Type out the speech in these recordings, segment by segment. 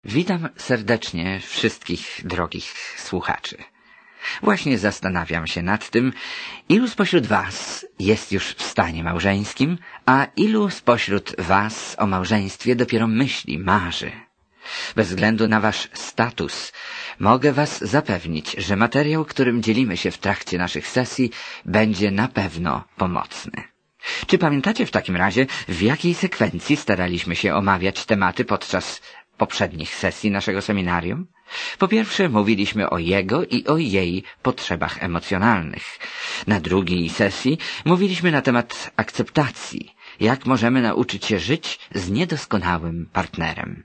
Witam serdecznie wszystkich drogich słuchaczy. Właśnie zastanawiam się nad tym, ilu spośród was jest już w stanie małżeńskim, a ilu spośród was o małżeństwie dopiero myśli, marzy. Bez względu na wasz status mogę was zapewnić, że materiał, którym dzielimy się w trakcie naszych sesji, będzie na pewno pomocny. Czy pamiętacie w takim razie, w jakiej sekwencji staraliśmy się omawiać tematy podczas poprzednich sesji naszego seminarium? Po pierwsze mówiliśmy o jego i o jej potrzebach emocjonalnych. Na drugiej sesji mówiliśmy na temat akceptacji, jak możemy nauczyć się żyć z niedoskonałym partnerem.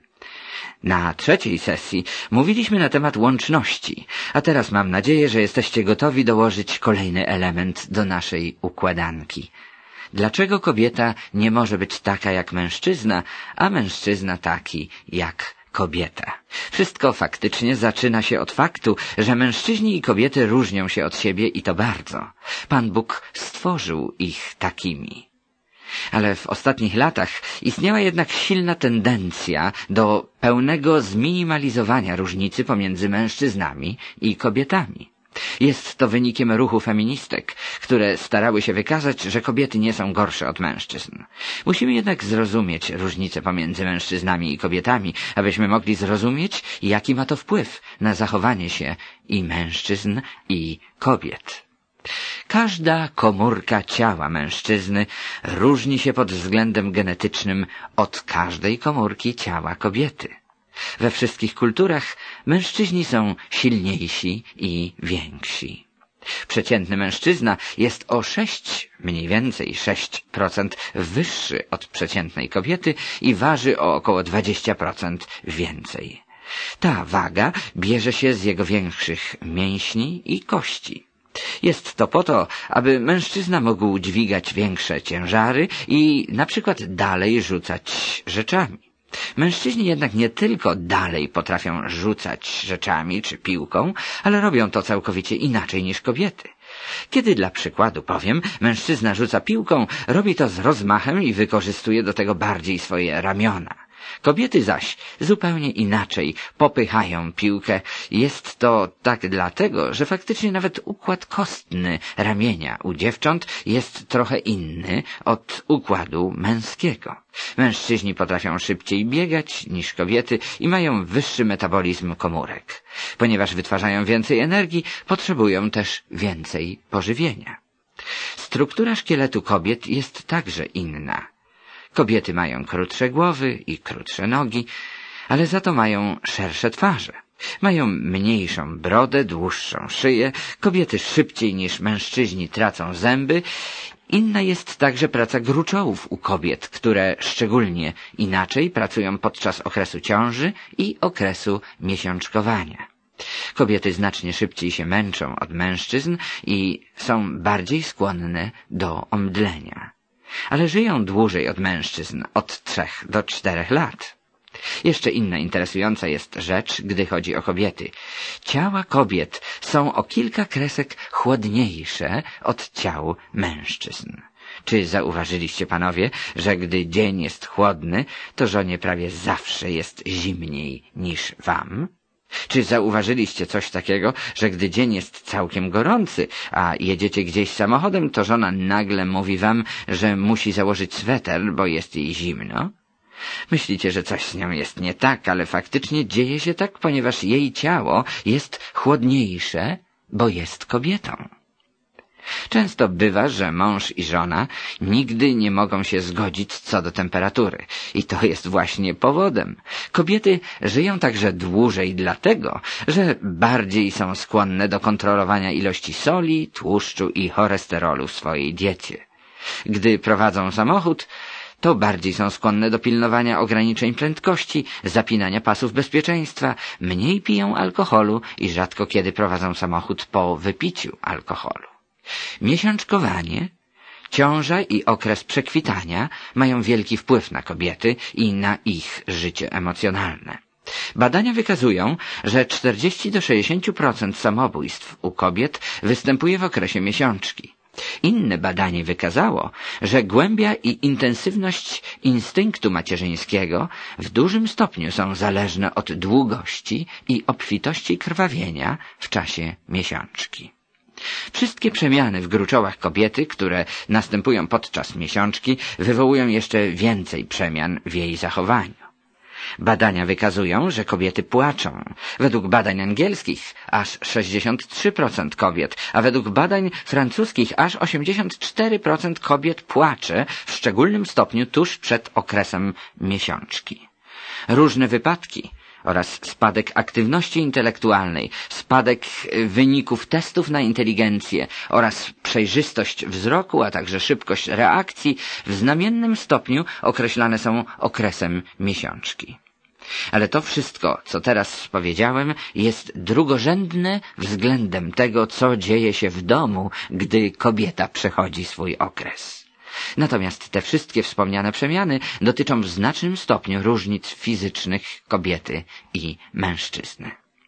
Na trzeciej sesji mówiliśmy na temat łączności, a teraz mam nadzieję, że jesteście gotowi dołożyć kolejny element do naszej układanki. Dlaczego kobieta nie może być taka jak mężczyzna, a mężczyzna taki jak kobieta? Wszystko faktycznie zaczyna się od faktu, że mężczyźni i kobiety różnią się od siebie i to bardzo. Pan Bóg stworzył ich takimi. Ale w ostatnich latach istniała jednak silna tendencja do pełnego zminimalizowania różnicy pomiędzy mężczyznami i kobietami. Jest to wynikiem ruchu feministek, które starały się wykazać, że kobiety nie są gorsze od mężczyzn. Musimy jednak zrozumieć różnicę pomiędzy mężczyznami i kobietami, abyśmy mogli zrozumieć, jaki ma to wpływ na zachowanie się i mężczyzn, i kobiet. Każda komórka ciała mężczyzny różni się pod względem genetycznym od każdej komórki ciała kobiety. We wszystkich kulturach mężczyźni są silniejsi i więksi. Przeciętny mężczyzna jest o mniej więcej 6% wyższy od przeciętnej kobiety i waży o około 20% więcej. Ta waga bierze się z jego większych mięśni i kości. Jest to po to, aby mężczyzna mógł dźwigać większe ciężary i na przykład dalej rzucać rzeczami. Mężczyźni jednak nie tylko dalej potrafią rzucać rzeczami czy piłką, ale robią to całkowicie inaczej niż kobiety. Kiedy dla przykładu powiem, mężczyzna rzuca piłką, robi to z rozmachem i wykorzystuje do tego bardziej swoje ramiona. Kobiety zaś zupełnie inaczej popychają piłkę. Jest to tak dlatego, że faktycznie nawet układ kostny ramienia u dziewcząt jest trochę inny od układu męskiego. Mężczyźni potrafią szybciej biegać niż kobiety i mają wyższy metabolizm komórek. Ponieważ wytwarzają więcej energii, potrzebują też więcej pożywienia. Struktura szkieletu kobiet jest także inna. Kobiety mają krótsze głowy i krótsze nogi, ale za to mają szersze twarze. Mają mniejszą brodę, dłuższą szyję, kobiety szybciej niż mężczyźni tracą zęby. Inna jest także praca gruczołów u kobiet, które szczególnie inaczej pracują podczas okresu ciąży i okresu miesiączkowania. Kobiety znacznie szybciej się męczą od mężczyzn i są bardziej skłonne do omdlenia. Ale żyją dłużej od mężczyzn, od 3 do 4 lat. Jeszcze inna interesująca jest rzecz, gdy chodzi o kobiety. Ciała kobiet są o kilka kresek chłodniejsze od ciał mężczyzn. Czy zauważyliście, panowie, że gdy dzień jest chłodny, to żonie prawie zawsze jest zimniej niż wam? Czy zauważyliście coś takiego, że gdy dzień jest całkiem gorący, a jedziecie gdzieś samochodem, to żona nagle mówi wam, że musi założyć sweter, bo jest jej zimno? Myślicie, że coś z nią jest nie tak, ale faktycznie dzieje się tak, ponieważ jej ciało jest chłodniejsze, bo jest kobietą. Często bywa, że mąż i żona nigdy nie mogą się zgodzić co do temperatury. I to jest właśnie powodem. Kobiety żyją także dłużej dlatego, że bardziej są skłonne do kontrolowania ilości soli, tłuszczu i cholesterolu w swojej diecie. Gdy prowadzą samochód, to bardziej są skłonne do pilnowania ograniczeń prędkości, zapinania pasów bezpieczeństwa, mniej piją alkoholu i rzadko kiedy prowadzą samochód po wypiciu alkoholu. Miesiączkowanie, ciąża i okres przekwitania mają wielki wpływ na kobiety i na ich życie emocjonalne. Badania wykazują, że 40 do 60% samobójstw u kobiet występuje w okresie miesiączki. Inne badanie wykazało, że głębia i intensywność instynktu macierzyńskiego w dużym stopniu są zależne od długości i obfitości krwawienia w czasie miesiączki. Wszystkie przemiany w gruczołach kobiety, które następują podczas miesiączki, wywołują jeszcze więcej przemian w jej zachowaniu. Badania wykazują, że kobiety płaczą. Według badań angielskich aż 63% kobiet, a według badań francuskich aż 84% kobiet płacze w szczególnym stopniu tuż przed okresem miesiączki. Różne wypadki oraz spadek aktywności intelektualnej, spadek wyników testów na inteligencję oraz przejrzystość wzroku, a także szybkość reakcji w znamiennym stopniu określane są okresem miesiączki. Ale to wszystko, co teraz powiedziałem, jest drugorzędne względem tego, co dzieje się w domu, gdy kobieta przechodzi swój okres. Natomiast te wszystkie wspomniane przemiany dotyczą w znacznym stopniu różnic fizycznych kobiety i mężczyzny.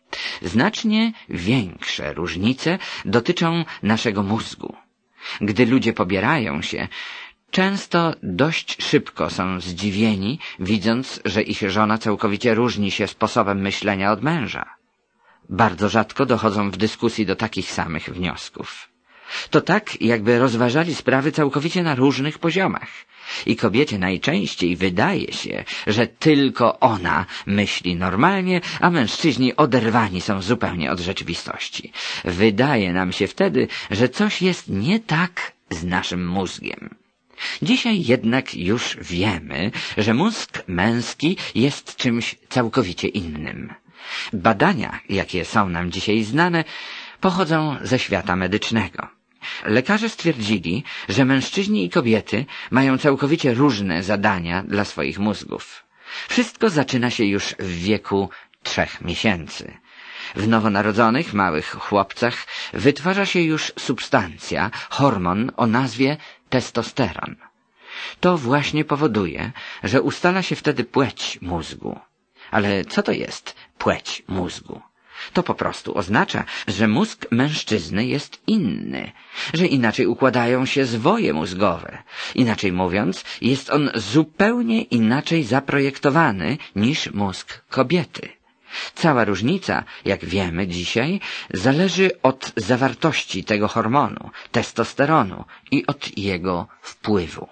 Znacznie większe różnice dotyczą naszego mózgu. Gdy ludzie pobierają się, często dość szybko są zdziwieni, widząc, że ich żona całkowicie różni się sposobem myślenia od męża. Bardzo rzadko dochodzą w dyskusji do takich samych wniosków. To tak, jakby rozważali sprawy całkowicie na różnych poziomach. I kobiecie najczęściej wydaje się, że tylko ona myśli normalnie, a mężczyźni oderwani są zupełnie od rzeczywistości. Wydaje nam się wtedy, że coś jest nie tak z naszym mózgiem. Dzisiaj jednak już wiemy, że mózg męski jest czymś całkowicie innym. Badania, jakie są nam dzisiaj znane, pochodzą ze świata medycznego. Lekarze stwierdzili, że mężczyźni i kobiety mają całkowicie różne zadania dla swoich mózgów. Wszystko zaczyna się już w wieku 3 miesięcy. W nowonarodzonych małych chłopcach wytwarza się już substancja, hormon o nazwie testosteron. To właśnie powoduje, że ustala się wtedy płeć mózgu. Ale co to jest płeć mózgu? To po prostu oznacza, że mózg mężczyzny jest inny, że inaczej układają się zwoje mózgowe. Inaczej mówiąc, jest on zupełnie inaczej zaprojektowany niż mózg kobiety. Cała różnica, jak wiemy dzisiaj, zależy od zawartości tego hormonu, testosteronu i od jego wpływu.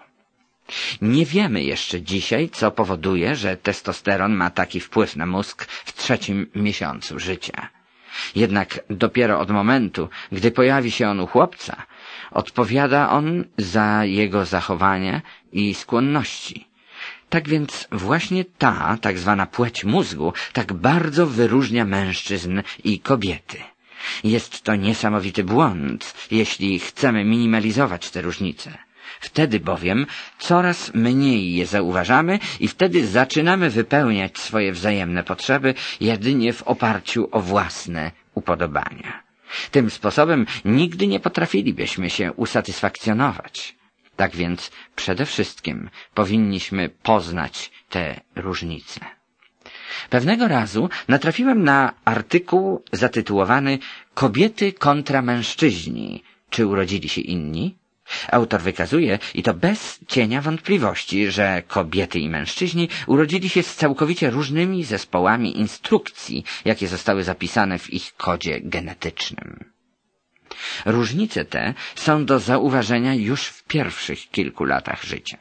Nie wiemy jeszcze dzisiaj, co powoduje, że testosteron ma taki wpływ na mózg w 3 miesiącu życia. Jednak dopiero od momentu, gdy pojawi się on u chłopca, odpowiada on za jego zachowanie i skłonności. Tak więc właśnie ta tak zwana płeć mózgu tak bardzo wyróżnia mężczyzn i kobiety. Jest to niesamowity błąd, jeśli chcemy minimalizować te różnice. Wtedy bowiem coraz mniej je zauważamy i wtedy zaczynamy wypełniać swoje wzajemne potrzeby jedynie w oparciu o własne upodobania. Tym sposobem nigdy nie potrafilibyśmy się usatysfakcjonować. Tak więc przede wszystkim powinniśmy poznać te różnice. Pewnego razu natrafiłem na artykuł zatytułowany „Kobiety kontra mężczyźni. Czy urodzili się inni?” Autor wykazuje, i to bez cienia wątpliwości, że kobiety i mężczyźni urodzili się z całkowicie różnymi zespołami instrukcji, jakie zostały zapisane w ich kodzie genetycznym. Różnice te są do zauważenia już w pierwszych kilku latach życia.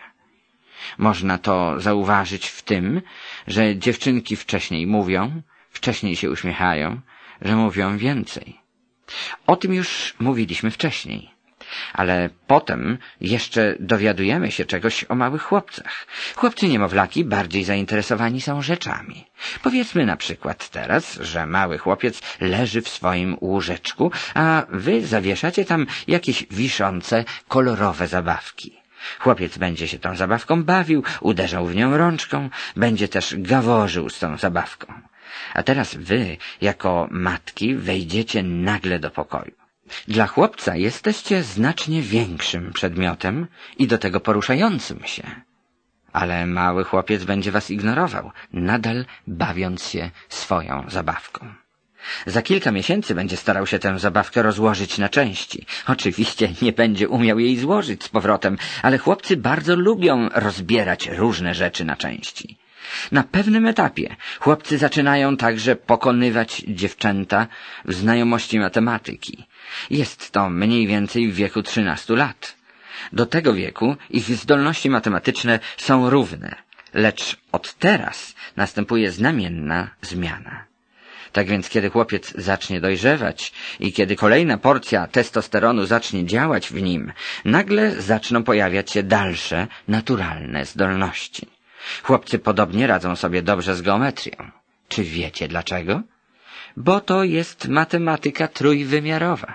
Można to zauważyć w tym, że dziewczynki wcześniej mówią, wcześniej się uśmiechają, że mówią więcej. O tym już mówiliśmy wcześniej. Ale potem jeszcze dowiadujemy się czegoś o małych chłopcach. Chłopcy niemowlaki bardziej zainteresowani są rzeczami. Powiedzmy na przykład teraz, że mały chłopiec leży w swoim łóżeczku, a wy zawieszacie tam jakieś wiszące, kolorowe zabawki. Chłopiec będzie się tą zabawką bawił, uderzał w nią rączką, będzie też gaworzył z tą zabawką. A teraz wy, jako matki, wejdziecie nagle do pokoju. Dla chłopca jesteście znacznie większym przedmiotem i do tego poruszającym się. Ale mały chłopiec będzie was ignorował, nadal bawiąc się swoją zabawką. Za kilka miesięcy będzie starał się tę zabawkę rozłożyć na części. Oczywiście nie będzie umiał jej złożyć z powrotem, ale chłopcy bardzo lubią rozbierać różne rzeczy na części. Na pewnym etapie chłopcy zaczynają także pokonywać dziewczęta w znajomości matematyki. Jest to mniej więcej w wieku 13 lat. Do tego wieku ich zdolności matematyczne są równe, lecz od teraz następuje znamienna zmiana. Tak więc kiedy chłopiec zacznie dojrzewać i kiedy kolejna porcja testosteronu zacznie działać w nim, nagle zaczną pojawiać się dalsze, naturalne zdolności. Chłopcy podobnie radzą sobie dobrze z geometrią. Czy wiecie dlaczego? Bo to jest matematyka trójwymiarowa.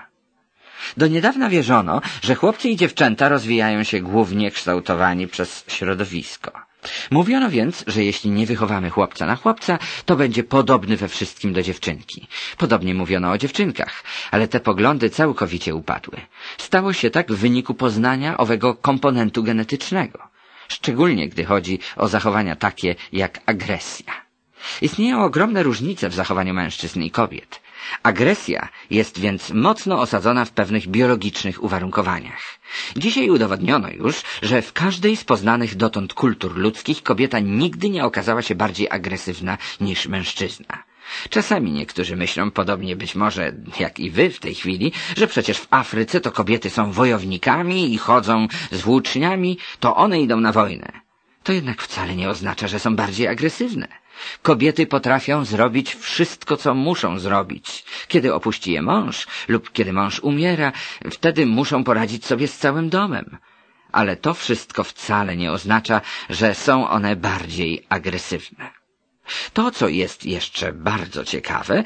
Do niedawna wierzono, że chłopcy i dziewczęta rozwijają się głównie kształtowani przez środowisko. Mówiono więc, że jeśli nie wychowamy chłopca na chłopca, to będzie podobny we wszystkim do dziewczynki. Podobnie mówiono o dziewczynkach, ale te poglądy całkowicie upadły. Stało się tak w wyniku poznania owego komponentu genetycznego, szczególnie gdy chodzi o zachowania takie jak agresja. Istnieją ogromne różnice w zachowaniu mężczyzn i kobiet. Agresja jest więc mocno osadzona w pewnych biologicznych uwarunkowaniach. Dzisiaj udowodniono już, że w każdej z poznanych dotąd kultur ludzkich kobieta nigdy nie okazała się bardziej agresywna niż mężczyzna. Czasami niektórzy myślą, podobnie być może jak i wy w tej chwili, że przecież w Afryce to kobiety są wojownikami i chodzą z włóczniami, to one idą na wojnę. To jednak wcale nie oznacza, że są bardziej agresywne. Kobiety potrafią zrobić wszystko, co muszą zrobić. Kiedy opuści je mąż lub kiedy mąż umiera, wtedy muszą poradzić sobie z całym domem. Ale to wszystko wcale nie oznacza, że są one bardziej agresywne. To, co jest jeszcze bardzo ciekawe,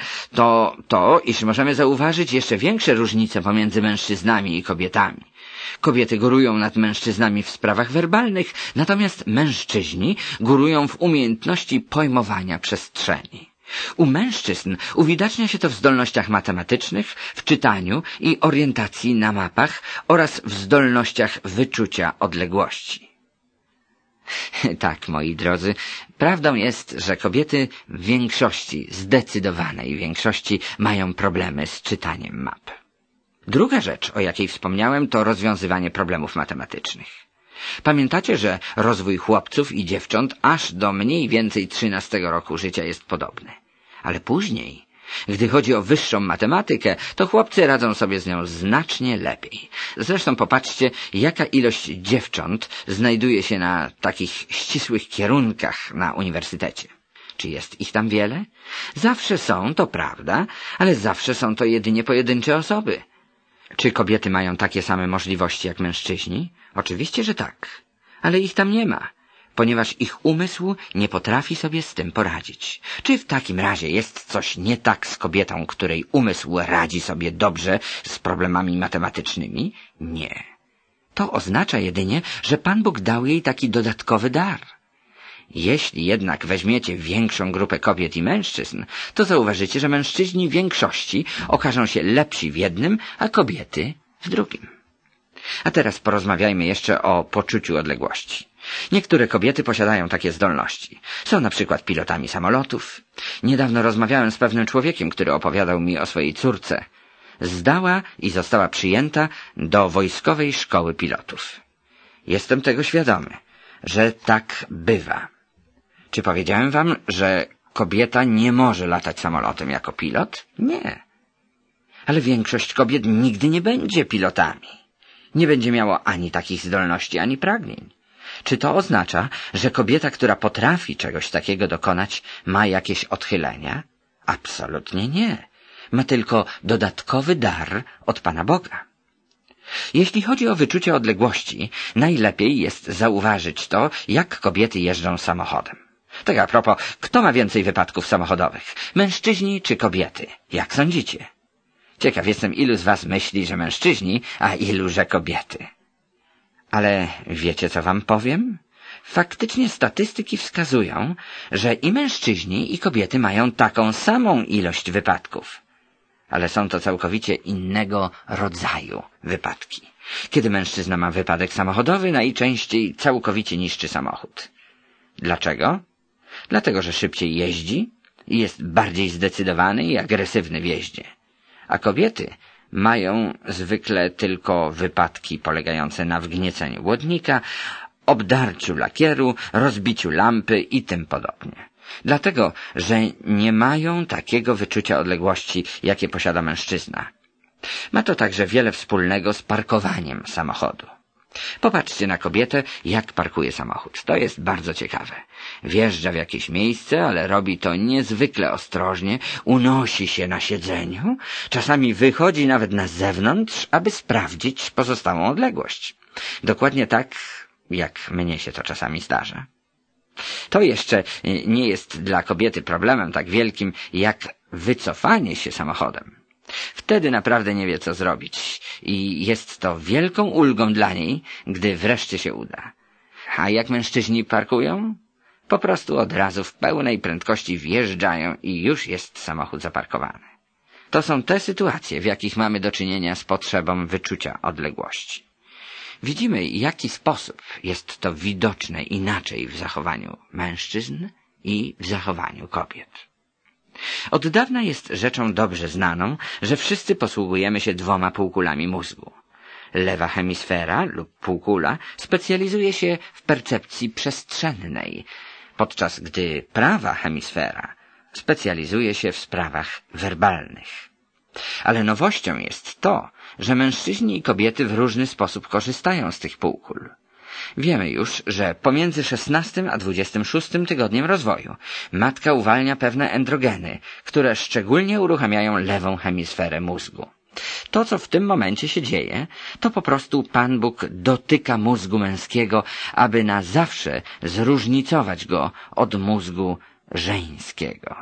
to, iż możemy zauważyć jeszcze większe różnice pomiędzy mężczyznami i kobietami. Kobiety górują nad mężczyznami w sprawach werbalnych, natomiast mężczyźni górują w umiejętności pojmowania przestrzeni. U mężczyzn uwidacznia się to w zdolnościach matematycznych, w czytaniu i orientacji na mapach oraz w zdolnościach wyczucia odległości. Tak, moi drodzy, prawdą jest, że kobiety w większości, zdecydowanej większości, mają problemy z czytaniem map. Druga rzecz, o jakiej wspomniałem, to rozwiązywanie problemów matematycznych. Pamiętacie, że rozwój chłopców i dziewcząt aż do mniej więcej 13 roku życia jest podobny. Ale później, gdy chodzi o wyższą matematykę, to chłopcy radzą sobie z nią znacznie lepiej. Zresztą popatrzcie, jaka ilość dziewcząt znajduje się na takich ścisłych kierunkach na uniwersytecie. Czy jest ich tam wiele? Zawsze są, to prawda, ale zawsze są to jedynie pojedyncze osoby. Czy kobiety mają takie same możliwości jak mężczyźni? Oczywiście, że tak. Ale ich tam nie ma, ponieważ ich umysł nie potrafi sobie z tym poradzić. Czy w takim razie jest coś nie tak z kobietą, której umysł radzi sobie dobrze z problemami matematycznymi? Nie. To oznacza jedynie, że Pan Bóg dał jej taki dodatkowy dar. Jeśli jednak weźmiecie większą grupę kobiet i mężczyzn, to zauważycie, że mężczyźni w większości okażą się lepsi w jednym, a kobiety w drugim. A teraz porozmawiajmy jeszcze o poczuciu odległości. Niektóre kobiety posiadają takie zdolności. Są na przykład pilotami samolotów. Niedawno rozmawiałem z pewnym człowiekiem, który opowiadał mi o swojej córce. Zdała i została przyjęta do wojskowej szkoły pilotów. Jestem tego świadomy, że tak bywa. Czy powiedziałem wam, że kobieta nie może latać samolotem jako pilot? Nie. Ale większość kobiet nigdy nie będzie pilotami. Nie będzie miała ani takich zdolności, ani pragnień. Czy to oznacza, że kobieta, która potrafi czegoś takiego dokonać, ma jakieś odchylenia? Absolutnie nie. Ma tylko dodatkowy dar od Pana Boga. Jeśli chodzi o wyczucie odległości, najlepiej jest zauważyć to, jak kobiety jeżdżą samochodem. Tak a propos, kto ma więcej wypadków samochodowych? Mężczyźni czy kobiety? Jak sądzicie? Ciekaw jestem, ilu z was myśli, że mężczyźni, a ilu, że kobiety. Ale wiecie, co wam powiem? Faktycznie statystyki wskazują, że i mężczyźni, i kobiety mają taką samą ilość wypadków. Ale są to całkowicie innego rodzaju wypadki. Kiedy mężczyzna ma wypadek samochodowy, najczęściej całkowicie niszczy samochód. Dlaczego? Dlatego, że szybciej jeździ, i jest bardziej zdecydowany i agresywny w jeździe. A kobiety mają zwykle tylko wypadki polegające na wgnieceniu błotnika, obdarciu lakieru, rozbiciu lampy i tym podobnie. Dlatego, że nie mają takiego wyczucia odległości, jakie posiada mężczyzna. Ma to także wiele wspólnego z parkowaniem samochodu. Popatrzcie na kobietę, jak parkuje samochód. To jest bardzo ciekawe. Wjeżdża w jakieś miejsce, ale robi to niezwykle ostrożnie, unosi się na siedzeniu, czasami wychodzi nawet na zewnątrz, aby sprawdzić pozostałą odległość. Dokładnie tak, jak mnie się to czasami zdarza. To jeszcze nie jest dla kobiety problemem tak wielkim, jak wycofanie się samochodem. Wtedy naprawdę nie wie, co zrobić i jest to wielką ulgą dla niej, gdy wreszcie się uda. A jak mężczyźni parkują? Po prostu od razu w pełnej prędkości wjeżdżają i już jest samochód zaparkowany. To są te sytuacje, w jakich mamy do czynienia z potrzebą wyczucia odległości. Widzimy, w jaki sposób jest to widoczne inaczej w zachowaniu mężczyzn i w zachowaniu kobiet. Od dawna jest rzeczą dobrze znaną, że wszyscy posługujemy się dwoma półkulami mózgu. Lewa hemisfera lub półkula specjalizuje się w percepcji przestrzennej, podczas gdy prawa hemisfera specjalizuje się w sprawach werbalnych. Ale nowością jest to, że mężczyźni i kobiety w różny sposób korzystają z tych półkul. Wiemy już, że pomiędzy 16 a 26 tygodniem rozwoju matka uwalnia pewne androgeny, które szczególnie uruchamiają lewą hemisferę mózgu. To, co w tym momencie się dzieje, to po prostu Pan Bóg dotyka mózgu męskiego, aby na zawsze zróżnicować go od mózgu żeńskiego.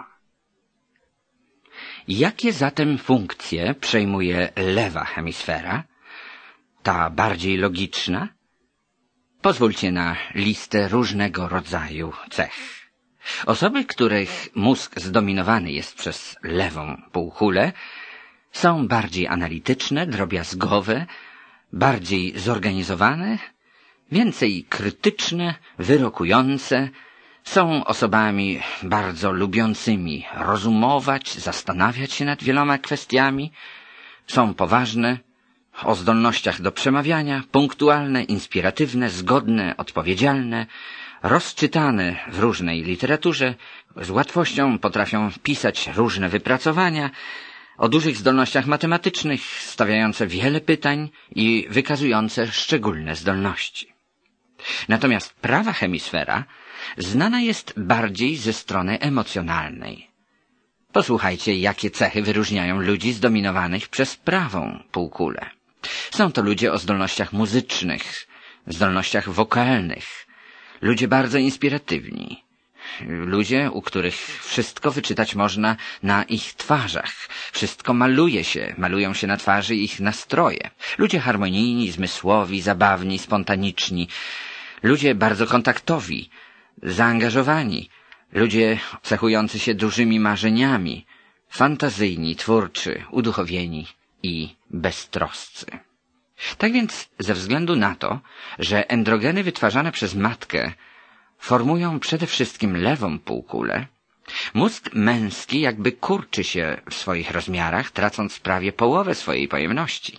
Jakie zatem funkcje przejmuje lewa hemisfera, ta bardziej logiczna? Pozwólcie na listę różnego rodzaju cech. Osoby, których mózg zdominowany jest przez lewą półkulę, są bardziej analityczne, drobiazgowe, bardziej zorganizowane, więcej krytyczne, wyrokujące, są osobami bardzo lubiącymi rozumować, zastanawiać się nad wieloma kwestiami, są poważne, o zdolnościach do przemawiania, punktualne, inspiratywne, zgodne, odpowiedzialne, rozczytane w różnej literaturze, z łatwością potrafią pisać różne wypracowania, o dużych zdolnościach matematycznych, stawiające wiele pytań i wykazujące szczególne zdolności. Natomiast prawa hemisfera znana jest bardziej ze strony emocjonalnej. Posłuchajcie, jakie cechy wyróżniają ludzi zdominowanych przez prawą półkulę. Są to ludzie o zdolnościach muzycznych, zdolnościach wokalnych, ludzie bardzo inspiratywni, ludzie, u których wszystko wyczytać można na ich twarzach, wszystko malują się na twarzy ich nastroje, ludzie harmonijni, zmysłowi, zabawni, spontaniczni, ludzie bardzo kontaktowi, zaangażowani, ludzie cechujący się dużymi marzeniami, fantazyjni, twórczy, uduchowieni i beztroscy. Tak więc ze względu na to, że androgeny wytwarzane przez matkę formują przede wszystkim lewą półkulę, mózg męski jakby kurczy się w swoich rozmiarach, tracąc prawie połowę swojej pojemności.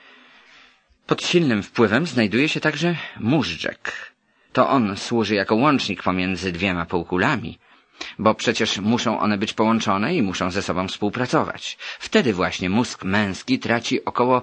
Pod silnym wpływem znajduje się także móżdżek. To on służy jako łącznik pomiędzy dwiema półkulami, bo przecież muszą one być połączone i muszą ze sobą współpracować. Wtedy właśnie mózg męski traci około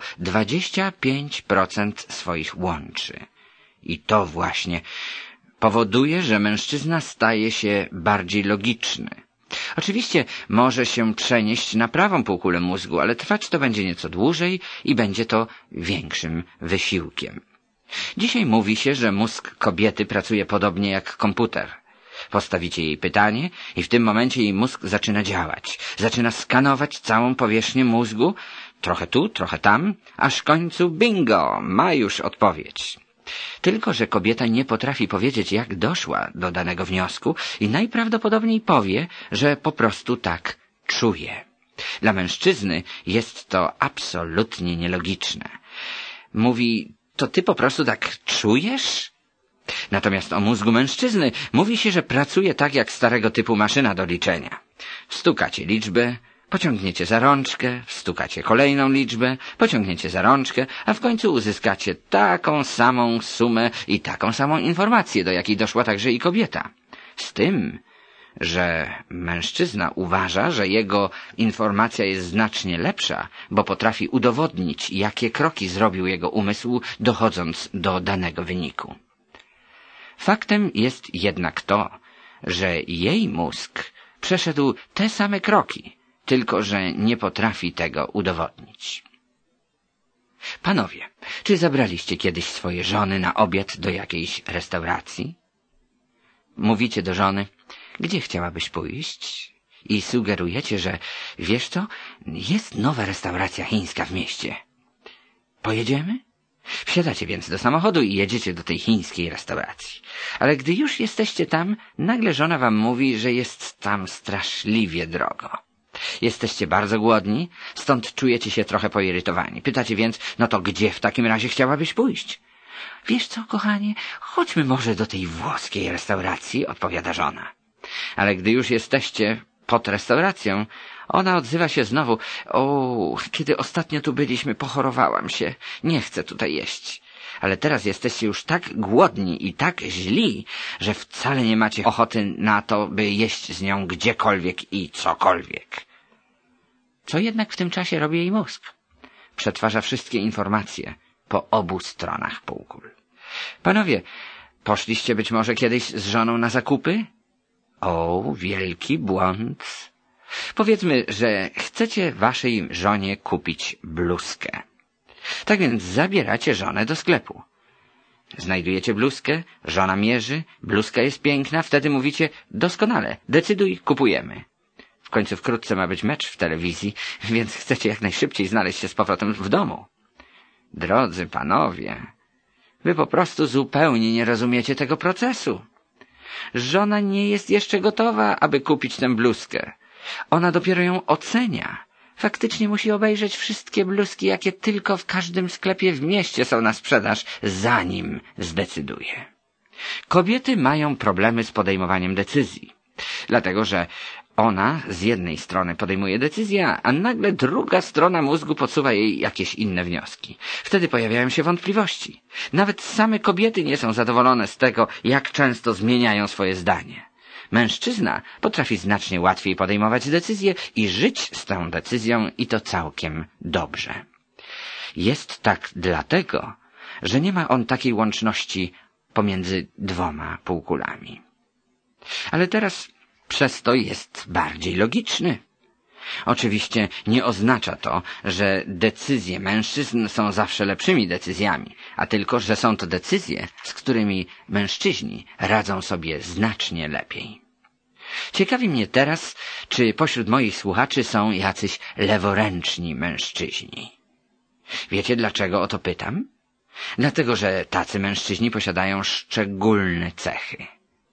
25% swoich łączy. I to właśnie powoduje, że mężczyzna staje się bardziej logiczny. Oczywiście może się przenieść na prawą półkulę mózgu, ale trwać to będzie nieco dłużej i będzie to większym wysiłkiem. Dzisiaj mówi się, że mózg kobiety pracuje podobnie jak komputer. Postawicie jej pytanie i w tym momencie jej mózg zaczyna działać. Zaczyna skanować całą powierzchnię mózgu, trochę tu, trochę tam, aż w końcu bingo, ma już odpowiedź. Tylko że kobieta nie potrafi powiedzieć, jak doszła do danego wniosku i najprawdopodobniej powie, że po prostu tak czuje. Dla mężczyzny jest to absolutnie nielogiczne. Mówi, to ty po prostu tak czujesz? Natomiast o mózgu mężczyzny mówi się, że pracuje tak jak starego typu maszyna do liczenia. Stukacie liczbę, pociągniecie za rączkę, stukacie kolejną liczbę, pociągniecie za rączkę, a w końcu uzyskacie taką samą sumę i taką samą informację, do jakiej doszła także i kobieta. Z tym, że mężczyzna uważa, że jego informacja jest znacznie lepsza, bo potrafi udowodnić, jakie kroki zrobił jego umysł, dochodząc do danego wyniku. Faktem jest jednak to, że jej mózg przeszedł te same kroki, tylko że nie potrafi tego udowodnić. Panowie, czy zabraliście kiedyś swoje żony na obiad do jakiejś restauracji? Mówicie do żony, gdzie chciałabyś pójść? I sugerujecie, że wiesz co, jest nowa restauracja chińska w mieście. Pojedziemy? Wsiadacie więc do samochodu i jedziecie do tej chińskiej restauracji. Ale gdy już jesteście tam, nagle żona wam mówi, że jest tam straszliwie drogo. Jesteście bardzo głodni, stąd czujecie się trochę poirytowani. Pytacie więc, no to gdzie w takim razie chciałabyś pójść? Wiesz co, kochanie, chodźmy może do tej włoskiej restauracji, odpowiada żona. Ale gdy już jesteście pod restauracją, ona odzywa się znowu, o, kiedy ostatnio tu byliśmy, pochorowałam się, nie chcę tutaj jeść. Ale teraz jesteście już tak głodni i tak źli, że wcale nie macie ochoty na to, by jeść z nią gdziekolwiek i cokolwiek. Co jednak w tym czasie robi jej mózg? Przetwarza wszystkie informacje po obu stronach półkul. Panowie, poszliście być może kiedyś z żoną na zakupy? O, wielki błąd. Powiedzmy, że chcecie waszej żonie kupić bluzkę. Tak więc zabieracie żonę do sklepu. Znajdujecie bluzkę, żona mierzy, bluzka jest piękna, wtedy mówicie, doskonale, decyduj, kupujemy. W końcu wkrótce ma być mecz w telewizji, więc chcecie jak najszybciej znaleźć się z powrotem w domu. Drodzy panowie, wy po prostu zupełnie nie rozumiecie tego procesu. Żona nie jest jeszcze gotowa, aby kupić tę bluzkę. Ona dopiero ją ocenia. Faktycznie musi obejrzeć wszystkie bluzki, jakie tylko w każdym sklepie w mieście są na sprzedaż, zanim zdecyduje. Kobiety mają problemy z podejmowaniem decyzji, dlatego że ona z jednej strony podejmuje decyzję, a nagle druga strona mózgu podsuwa jej jakieś inne wnioski. Wtedy pojawiają się wątpliwości. Nawet same kobiety nie są zadowolone z tego, jak często zmieniają swoje zdanie. Mężczyzna potrafi znacznie łatwiej podejmować decyzje i żyć z tą decyzją i to całkiem dobrze. Jest tak dlatego, że nie ma on takiej łączności pomiędzy dwoma półkulami. Ale teraz przez to jest bardziej logiczny. Oczywiście nie oznacza to, że decyzje mężczyzn są zawsze lepszymi decyzjami, a tylko, że są to decyzje, z którymi mężczyźni radzą sobie znacznie lepiej. Ciekawi mnie teraz, czy pośród moich słuchaczy są jacyś leworęczni mężczyźni. Wiecie, dlaczego o to pytam? Dlatego, że tacy mężczyźni posiadają szczególne cechy.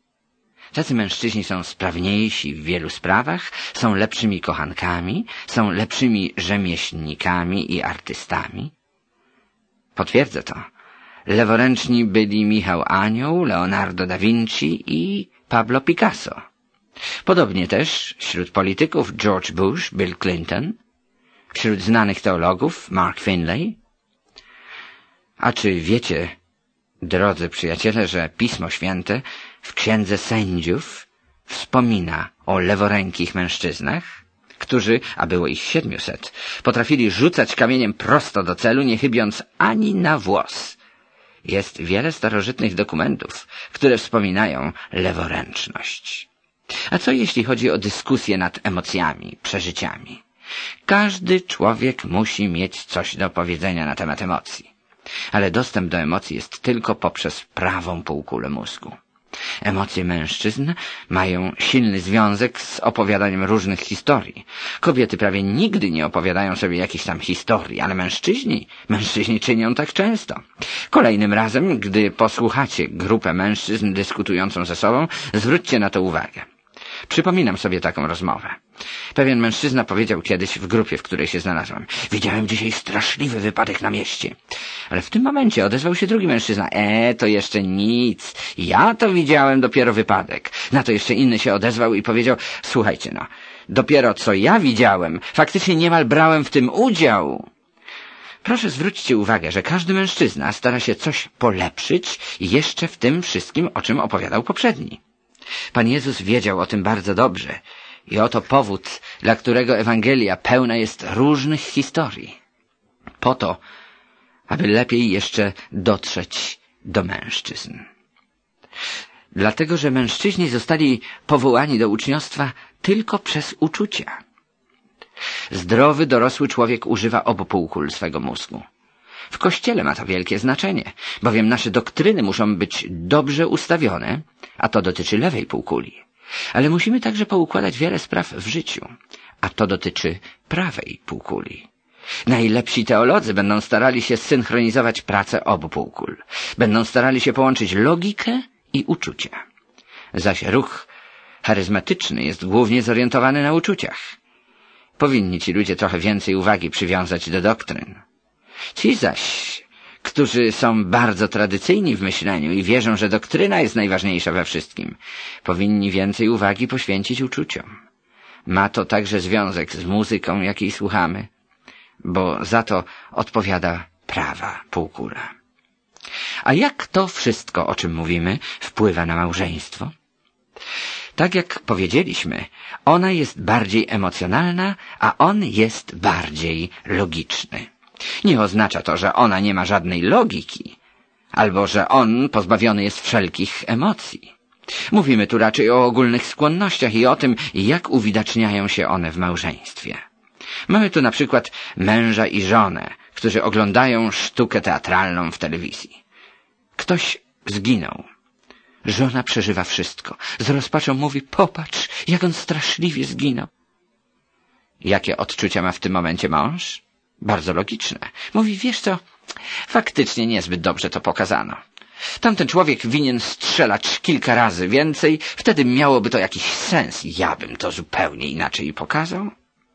Tacy mężczyźni są sprawniejsi w wielu sprawach, są lepszymi kochankami, są lepszymi rzemieślnikami i artystami. Potwierdzę to. Leworęczni byli Michał Anioł, Leonardo da Vinci i Pablo Picasso. Podobnie też wśród polityków George Bush, Bill Clinton, wśród znanych teologów Mark Finley. A czy wiecie, drodzy przyjaciele, że Pismo Święte w Księdze Sędziów wspomina o leworękich mężczyznach, którzy, a było ich 700, potrafili rzucać kamieniem prosto do celu, nie chybiąc ani na włos. Jest wiele starożytnych dokumentów, które wspominają leworęczność. A co jeśli chodzi o dyskusję nad emocjami, przeżyciami? Każdy człowiek musi mieć coś do powiedzenia na temat emocji. Ale dostęp do emocji jest tylko poprzez prawą półkulę mózgu. Emocje mężczyzn mają silny związek z opowiadaniem różnych historii. Kobiety prawie nigdy nie opowiadają sobie jakichś tam historii, ale mężczyźni czynią tak często. Kolejnym razem, gdy posłuchacie grupę mężczyzn dyskutującą ze sobą, zwróćcie na to uwagę. Przypominam sobie taką rozmowę. Pewien mężczyzna powiedział kiedyś w grupie, w której się znalazłem: widziałem dzisiaj straszliwy wypadek na mieście. Ale w tym momencie odezwał się drugi mężczyzna: to jeszcze nic. Ja to widziałem dopiero wypadek. Na to jeszcze inny się odezwał i powiedział: słuchajcie, dopiero co ja widziałem, faktycznie niemal brałem w tym udział. Proszę zwróćcie uwagę, że każdy mężczyzna stara się coś polepszyć jeszcze w tym wszystkim, o czym opowiadał poprzedni. Pan Jezus wiedział o tym bardzo dobrze i oto powód, dla którego Ewangelia pełna jest różnych historii. Po to, aby lepiej jeszcze dotrzeć do mężczyzn. Dlatego, że mężczyźni zostali powołani do uczniostwa tylko przez uczucia. Zdrowy, dorosły człowiek używa obu półkul swego mózgu. W Kościele ma to wielkie znaczenie, bowiem nasze doktryny muszą być dobrze ustawione, a to dotyczy lewej półkuli. Ale musimy także poukładać wiele spraw w życiu, a to dotyczy prawej półkuli. Najlepsi teolodzy będą starali się zsynchronizować pracę obu półkul. Będą starali się połączyć logikę i uczucia. Zaś ruch charyzmatyczny jest głównie zorientowany na uczuciach. Powinni ci ludzie trochę więcej uwagi przywiązać do doktryn. Ci zaś, którzy są bardzo tradycyjni w myśleniu i wierzą, że doktryna jest najważniejsza we wszystkim, powinni więcej uwagi poświęcić uczuciom. Ma to także związek z muzyką, jakiej słuchamy, bo za to odpowiada prawa półkula. A jak to wszystko, o czym mówimy, wpływa na małżeństwo? Tak jak powiedzieliśmy, ona jest bardziej emocjonalna, a on jest bardziej logiczny. Nie oznacza to, że ona nie ma żadnej logiki, albo że on pozbawiony jest wszelkich emocji. Mówimy tu raczej o ogólnych skłonnościach i o tym, jak uwidaczniają się one w małżeństwie. Mamy tu na przykład męża i żonę, którzy oglądają sztukę teatralną w telewizji. Ktoś zginął. Żona przeżywa wszystko. Z rozpaczą mówi: popatrz, jak on straszliwie zginął. Jakie odczucia ma w tym momencie mąż? Bardzo logiczne. Mówi: wiesz co, faktycznie niezbyt dobrze to pokazano. Tamten człowiek winien strzelać kilka razy więcej, wtedy miałoby to jakiś sens. Ja bym to zupełnie inaczej pokazał.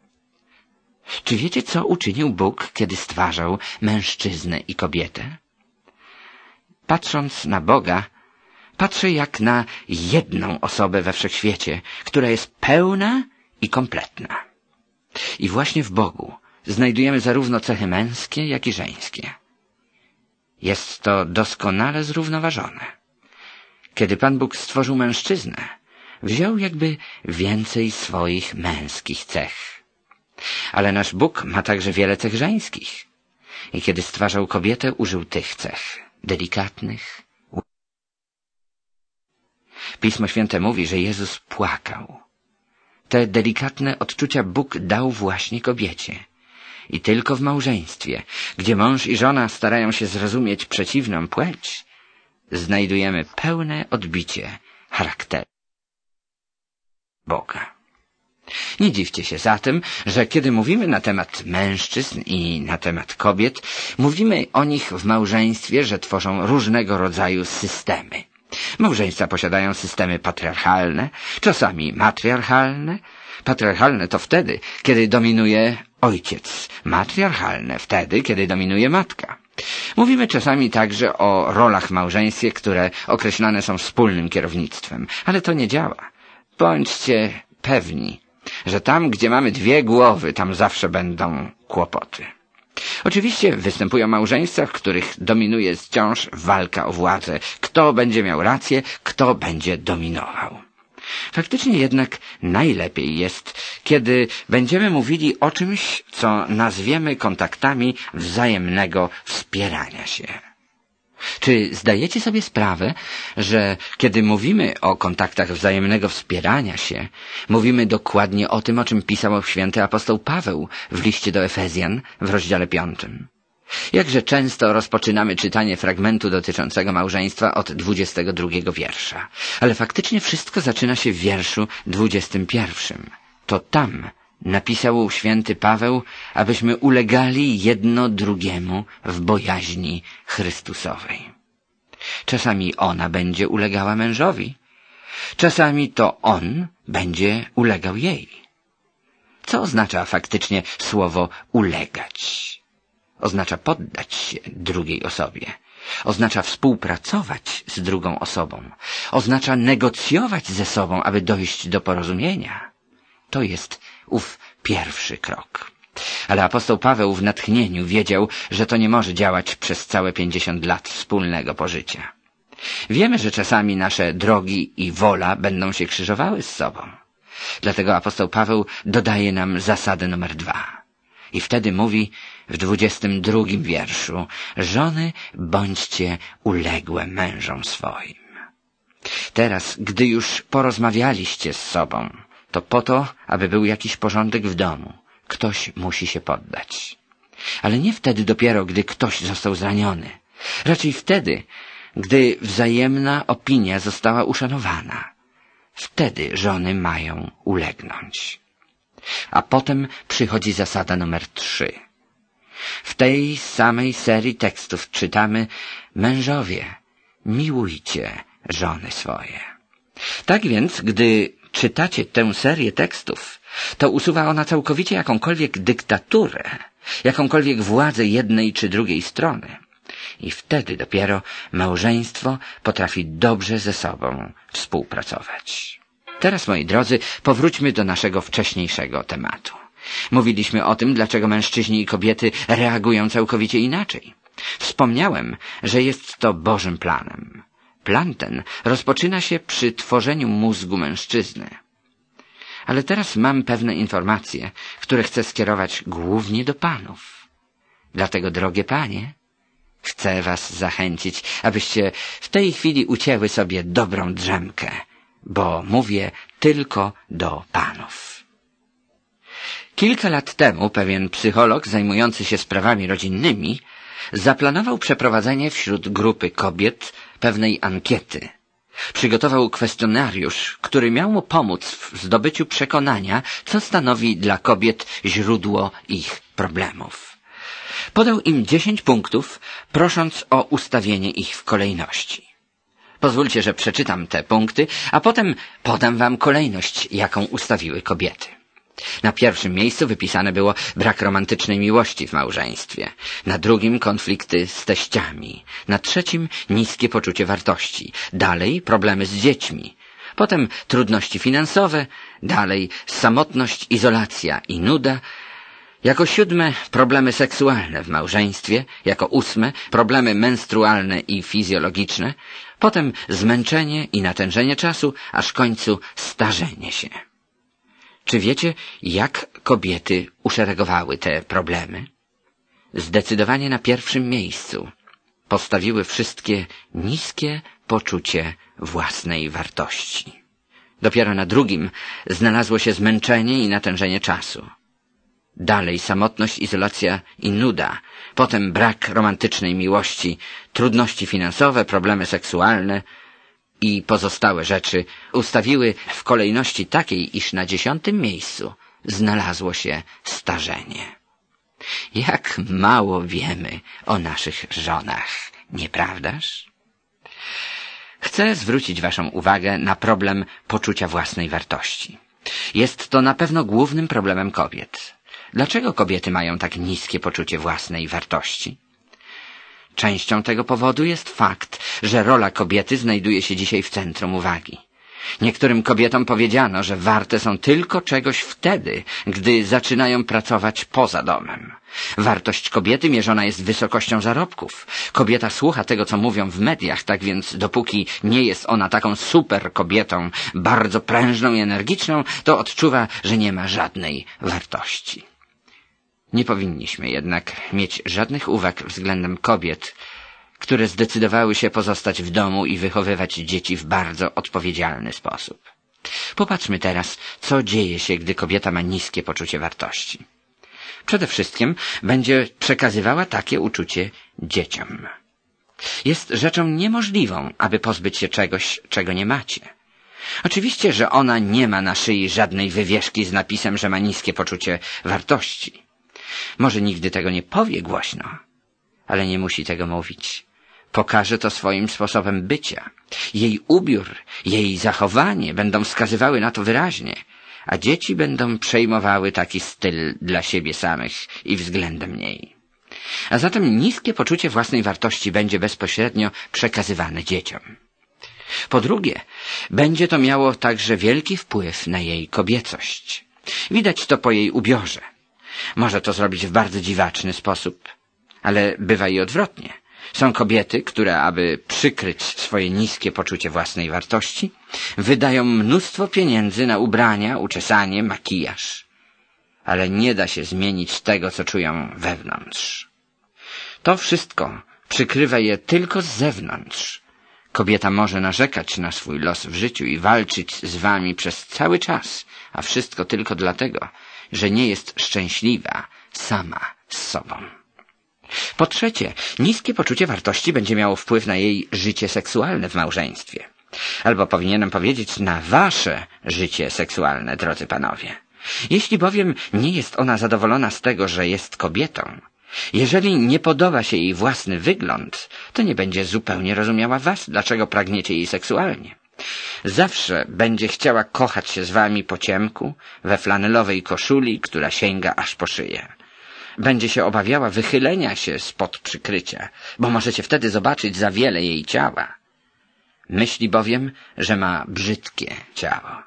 Czy wiecie, co uczynił Bóg, kiedy stwarzał mężczyznę i kobietę? Patrząc na Boga, patrzę jak na jedną osobę we wszechświecie, która jest pełna i kompletna. I właśnie w Bogu znajdujemy zarówno cechy męskie, jak i żeńskie. Jest to doskonale zrównoważone. Kiedy Pan Bóg stworzył mężczyznę, wziął jakby więcej swoich męskich cech. Ale nasz Bóg ma także wiele cech żeńskich. I kiedy stwarzał kobietę, użył tych cech delikatnych. Pismo Święte mówi, że Jezus płakał. Te delikatne odczucia Bóg dał właśnie kobiecie. I tylko w małżeństwie, gdzie mąż i żona starają się zrozumieć przeciwną płeć, znajdujemy pełne odbicie charakteru Boga. Nie dziwcie się zatem, że kiedy mówimy na temat mężczyzn i na temat kobiet, mówimy o nich w małżeństwie, że tworzą różnego rodzaju systemy. Małżeństwa posiadają systemy patriarchalne, czasami matriarchalne. Patriarchalne to wtedy, kiedy dominuje ojciec, matriarchalne wtedy, kiedy dominuje matka. Mówimy czasami także o rolach w małżeństwie, które określane są wspólnym kierownictwem, ale to nie działa. Bądźcie pewni, że tam, gdzie mamy dwie głowy, tam zawsze będą kłopoty. Oczywiście występują małżeństwa, w których dominuje wciąż walka o władzę. Kto będzie miał rację, kto będzie dominował. Faktycznie jednak najlepiej jest, kiedy będziemy mówili o czymś, co nazwiemy kontaktami wzajemnego wspierania się. Czy zdajecie sobie sprawę, że kiedy mówimy o kontaktach wzajemnego wspierania się, mówimy dokładnie o tym, o czym pisał święty apostoł Paweł w liście do Efezjan w rozdziale 5. Jakże często rozpoczynamy czytanie fragmentu dotyczącego małżeństwa od 22 wiersza, ale faktycznie wszystko zaczyna się w wierszu 21. To tam napisał święty Paweł, abyśmy ulegali jedno drugiemu w bojaźni Chrystusowej. Czasami ona będzie ulegała mężowi, czasami to on będzie ulegał jej. Co oznacza faktycznie słowo ulegać? Oznacza poddać się drugiej osobie. Oznacza współpracować z drugą osobą. Oznacza negocjować ze sobą, aby dojść do porozumienia. To jest ów pierwszy krok. Ale apostoł Paweł w natchnieniu wiedział, że to nie może działać przez całe 50 lat wspólnego pożycia. Wiemy, że czasami nasze drogi i wola będą się krzyżowały z sobą. Dlatego apostoł Paweł dodaje nam zasadę numer 2. I wtedy mówi w 22 wierszu: żony, bądźcie uległe mężom swoim. Teraz, gdy już porozmawialiście z sobą, to po to, aby był jakiś porządek w domu, ktoś musi się poddać. Ale nie wtedy dopiero, gdy ktoś został zraniony. Raczej wtedy, gdy wzajemna opinia została uszanowana. Wtedy żony mają ulegnąć. A potem przychodzi zasada numer 3. W tej samej serii tekstów czytamy: mężowie, miłujcie żony swoje. Tak więc, gdy czytacie tę serię tekstów, to usuwa ona całkowicie jakąkolwiek dyktaturę, jakąkolwiek władzę jednej czy drugiej strony. I wtedy dopiero małżeństwo potrafi dobrze ze sobą współpracować. Teraz, moi drodzy, powróćmy do naszego wcześniejszego tematu. Mówiliśmy o tym, dlaczego mężczyźni i kobiety reagują całkowicie inaczej. Wspomniałem, że jest to Bożym planem. Plan ten rozpoczyna się przy tworzeniu mózgu mężczyzny. Ale teraz mam pewne informacje, które chcę skierować głównie do panów. Dlatego, drogie panie, chcę was zachęcić, abyście w tej chwili ucięły sobie dobrą drzemkę, bo mówię tylko do panów. Kilka lat temu pewien psycholog zajmujący się sprawami rodzinnymi zaplanował przeprowadzenie wśród grupy kobiet pewnej ankiety. Przygotował kwestionariusz, który miał mu pomóc w zdobyciu przekonania, co stanowi dla kobiet źródło ich problemów. Podał im 10 punktów, prosząc o ustawienie ich w kolejności. Pozwólcie, że przeczytam te punkty, a potem podam wam kolejność, jaką ustawiły kobiety. Na pierwszym miejscu wypisane było brak romantycznej miłości w małżeństwie, na drugim konflikty z teściami, na trzecim niskie poczucie wartości, dalej problemy z dziećmi, potem trudności finansowe, dalej samotność, izolacja i nuda, jako 7 problemy seksualne w małżeństwie, jako 8 problemy menstrualne i fizjologiczne, potem zmęczenie i natężenie czasu, aż w końcu starzenie się. Czy wiecie, jak kobiety uszeregowały te problemy? Zdecydowanie na pierwszym miejscu postawiły wszystkie niskie poczucie własnej wartości. Dopiero na drugim znalazło się zmęczenie i natężenie czasu. Dalej samotność, izolacja i nuda, potem brak romantycznej miłości, trudności finansowe, problemy seksualne i pozostałe rzeczy ustawiły w kolejności takiej, iż na 10. miejscu znalazło się starzenie. Jak mało wiemy o naszych żonach, nieprawdaż? Chcę zwrócić waszą uwagę na problem poczucia własnej wartości. Jest to na pewno głównym problemem kobiet. Dlaczego kobiety mają tak niskie poczucie własnej wartości? Częścią tego powodu jest fakt, że rola kobiety znajduje się dzisiaj w centrum uwagi. Niektórym kobietom powiedziano, że warte są tylko czegoś wtedy, gdy zaczynają pracować poza domem. Wartość kobiety mierzona jest wysokością zarobków. Kobieta słucha tego, co mówią w mediach, tak więc dopóki nie jest ona taką super kobietą, bardzo prężną i energiczną, to odczuwa, że nie ma żadnej wartości. Nie powinniśmy jednak mieć żadnych uwag względem kobiet, które zdecydowały się pozostać w domu i wychowywać dzieci w bardzo odpowiedzialny sposób. Popatrzmy teraz, co dzieje się, gdy kobieta ma niskie poczucie wartości. Przede wszystkim będzie przekazywała takie uczucie dzieciom. Jest rzeczą niemożliwą, aby pozbyć się czegoś, czego nie macie. Oczywiście, że ona nie ma na szyi żadnej wywieszki z napisem, że ma niskie poczucie wartości. Może nigdy tego nie powie głośno, ale nie musi tego mówić. Pokaże to swoim sposobem bycia. Jej ubiór, jej zachowanie będą wskazywały na to wyraźnie, a dzieci będą przejmowały taki styl dla siebie samych i względem niej. A zatem niskie poczucie własnej wartości będzie bezpośrednio przekazywane dzieciom. Po drugie, będzie to miało także wielki wpływ na jej kobiecość. Widać to po jej ubiorze. Może to zrobić w bardzo dziwaczny sposób, ale bywa i odwrotnie. Są kobiety, które, aby przykryć swoje niskie poczucie własnej wartości, wydają mnóstwo pieniędzy na ubrania, uczesanie, makijaż. Ale nie da się zmienić tego, co czują wewnątrz. To wszystko przykrywa je tylko z zewnątrz. Kobieta może narzekać na swój los w życiu i walczyć z wami przez cały czas, a wszystko tylko dlatego, że nie jest szczęśliwa sama z sobą. Po trzecie, niskie poczucie wartości będzie miało wpływ na jej życie seksualne w małżeństwie. Albo powinienem powiedzieć na wasze życie seksualne, drodzy panowie. Jeśli bowiem nie jest ona zadowolona z tego, że jest kobietą, jeżeli nie podoba się jej własny wygląd, to nie będzie zupełnie rozumiała was, dlaczego pragniecie jej seksualnie. Zawsze będzie chciała kochać się z wami po ciemku, we flanelowej koszuli, która sięga aż po szyję. Będzie się obawiała wychylenia się spod przykrycia, bo możecie wtedy zobaczyć za wiele jej ciała. Myśli bowiem, że ma brzydkie ciało.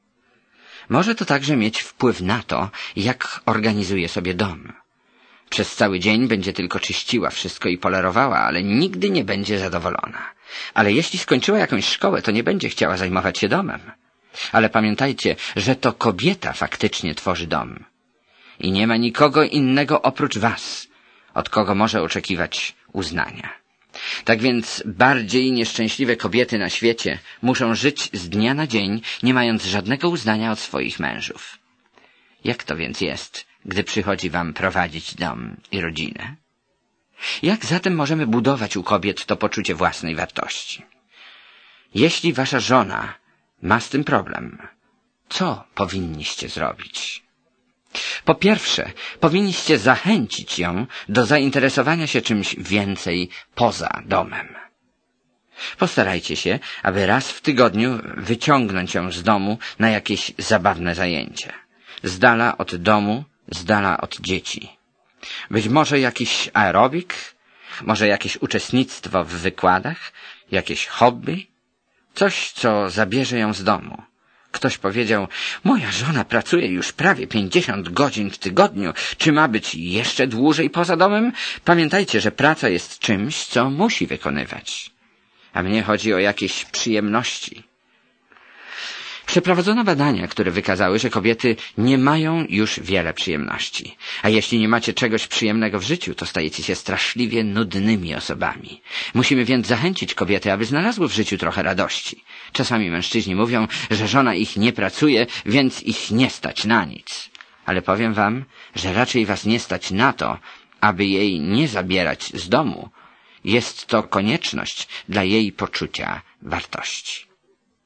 Może to także mieć wpływ na to, jak organizuje sobie dom. Przez cały dzień będzie tylko czyściła wszystko i polerowała, ale nigdy nie będzie zadowolona. Ale jeśli skończyła jakąś szkołę, to nie będzie chciała zajmować się domem. Ale pamiętajcie, że to kobieta faktycznie tworzy dom. I nie ma nikogo innego oprócz was, od kogo może oczekiwać uznania. Tak więc bardziej nieszczęśliwe kobiety na świecie muszą żyć z dnia na dzień, nie mając żadnego uznania od swoich mężów. Jak to więc jest, gdy przychodzi wam prowadzić dom i rodzinę? Jak zatem możemy budować u kobiet to poczucie własnej wartości? Jeśli wasza żona ma z tym problem, co powinniście zrobić? Po pierwsze, powinniście zachęcić ją do zainteresowania się czymś więcej poza domem. Postarajcie się, aby raz w tygodniu wyciągnąć ją z domu na jakieś zabawne zajęcie. Z dala od domu, z dala od dzieci. Być może jakiś aerobik, może jakieś uczestnictwo w wykładach, jakieś hobby, coś, co zabierze ją z domu. Ktoś powiedział, moja żona pracuje już prawie 50 godzin w tygodniu. Czy ma być jeszcze dłużej poza domem? Pamiętajcie, że praca jest czymś, co musi wykonywać. A mnie chodzi o jakieś przyjemności. Przeprowadzono badania, które wykazały, że kobiety nie mają już wiele przyjemności. A jeśli nie macie czegoś przyjemnego w życiu, to stajecie się straszliwie nudnymi osobami. Musimy więc zachęcić kobiety, aby znalazły w życiu trochę radości. Czasami mężczyźni mówią, że żona ich nie pracuje, więc ich nie stać na nic. Ale powiem wam, że raczej was nie stać na to, aby jej nie zabierać z domu. Jest to konieczność dla jej poczucia wartości.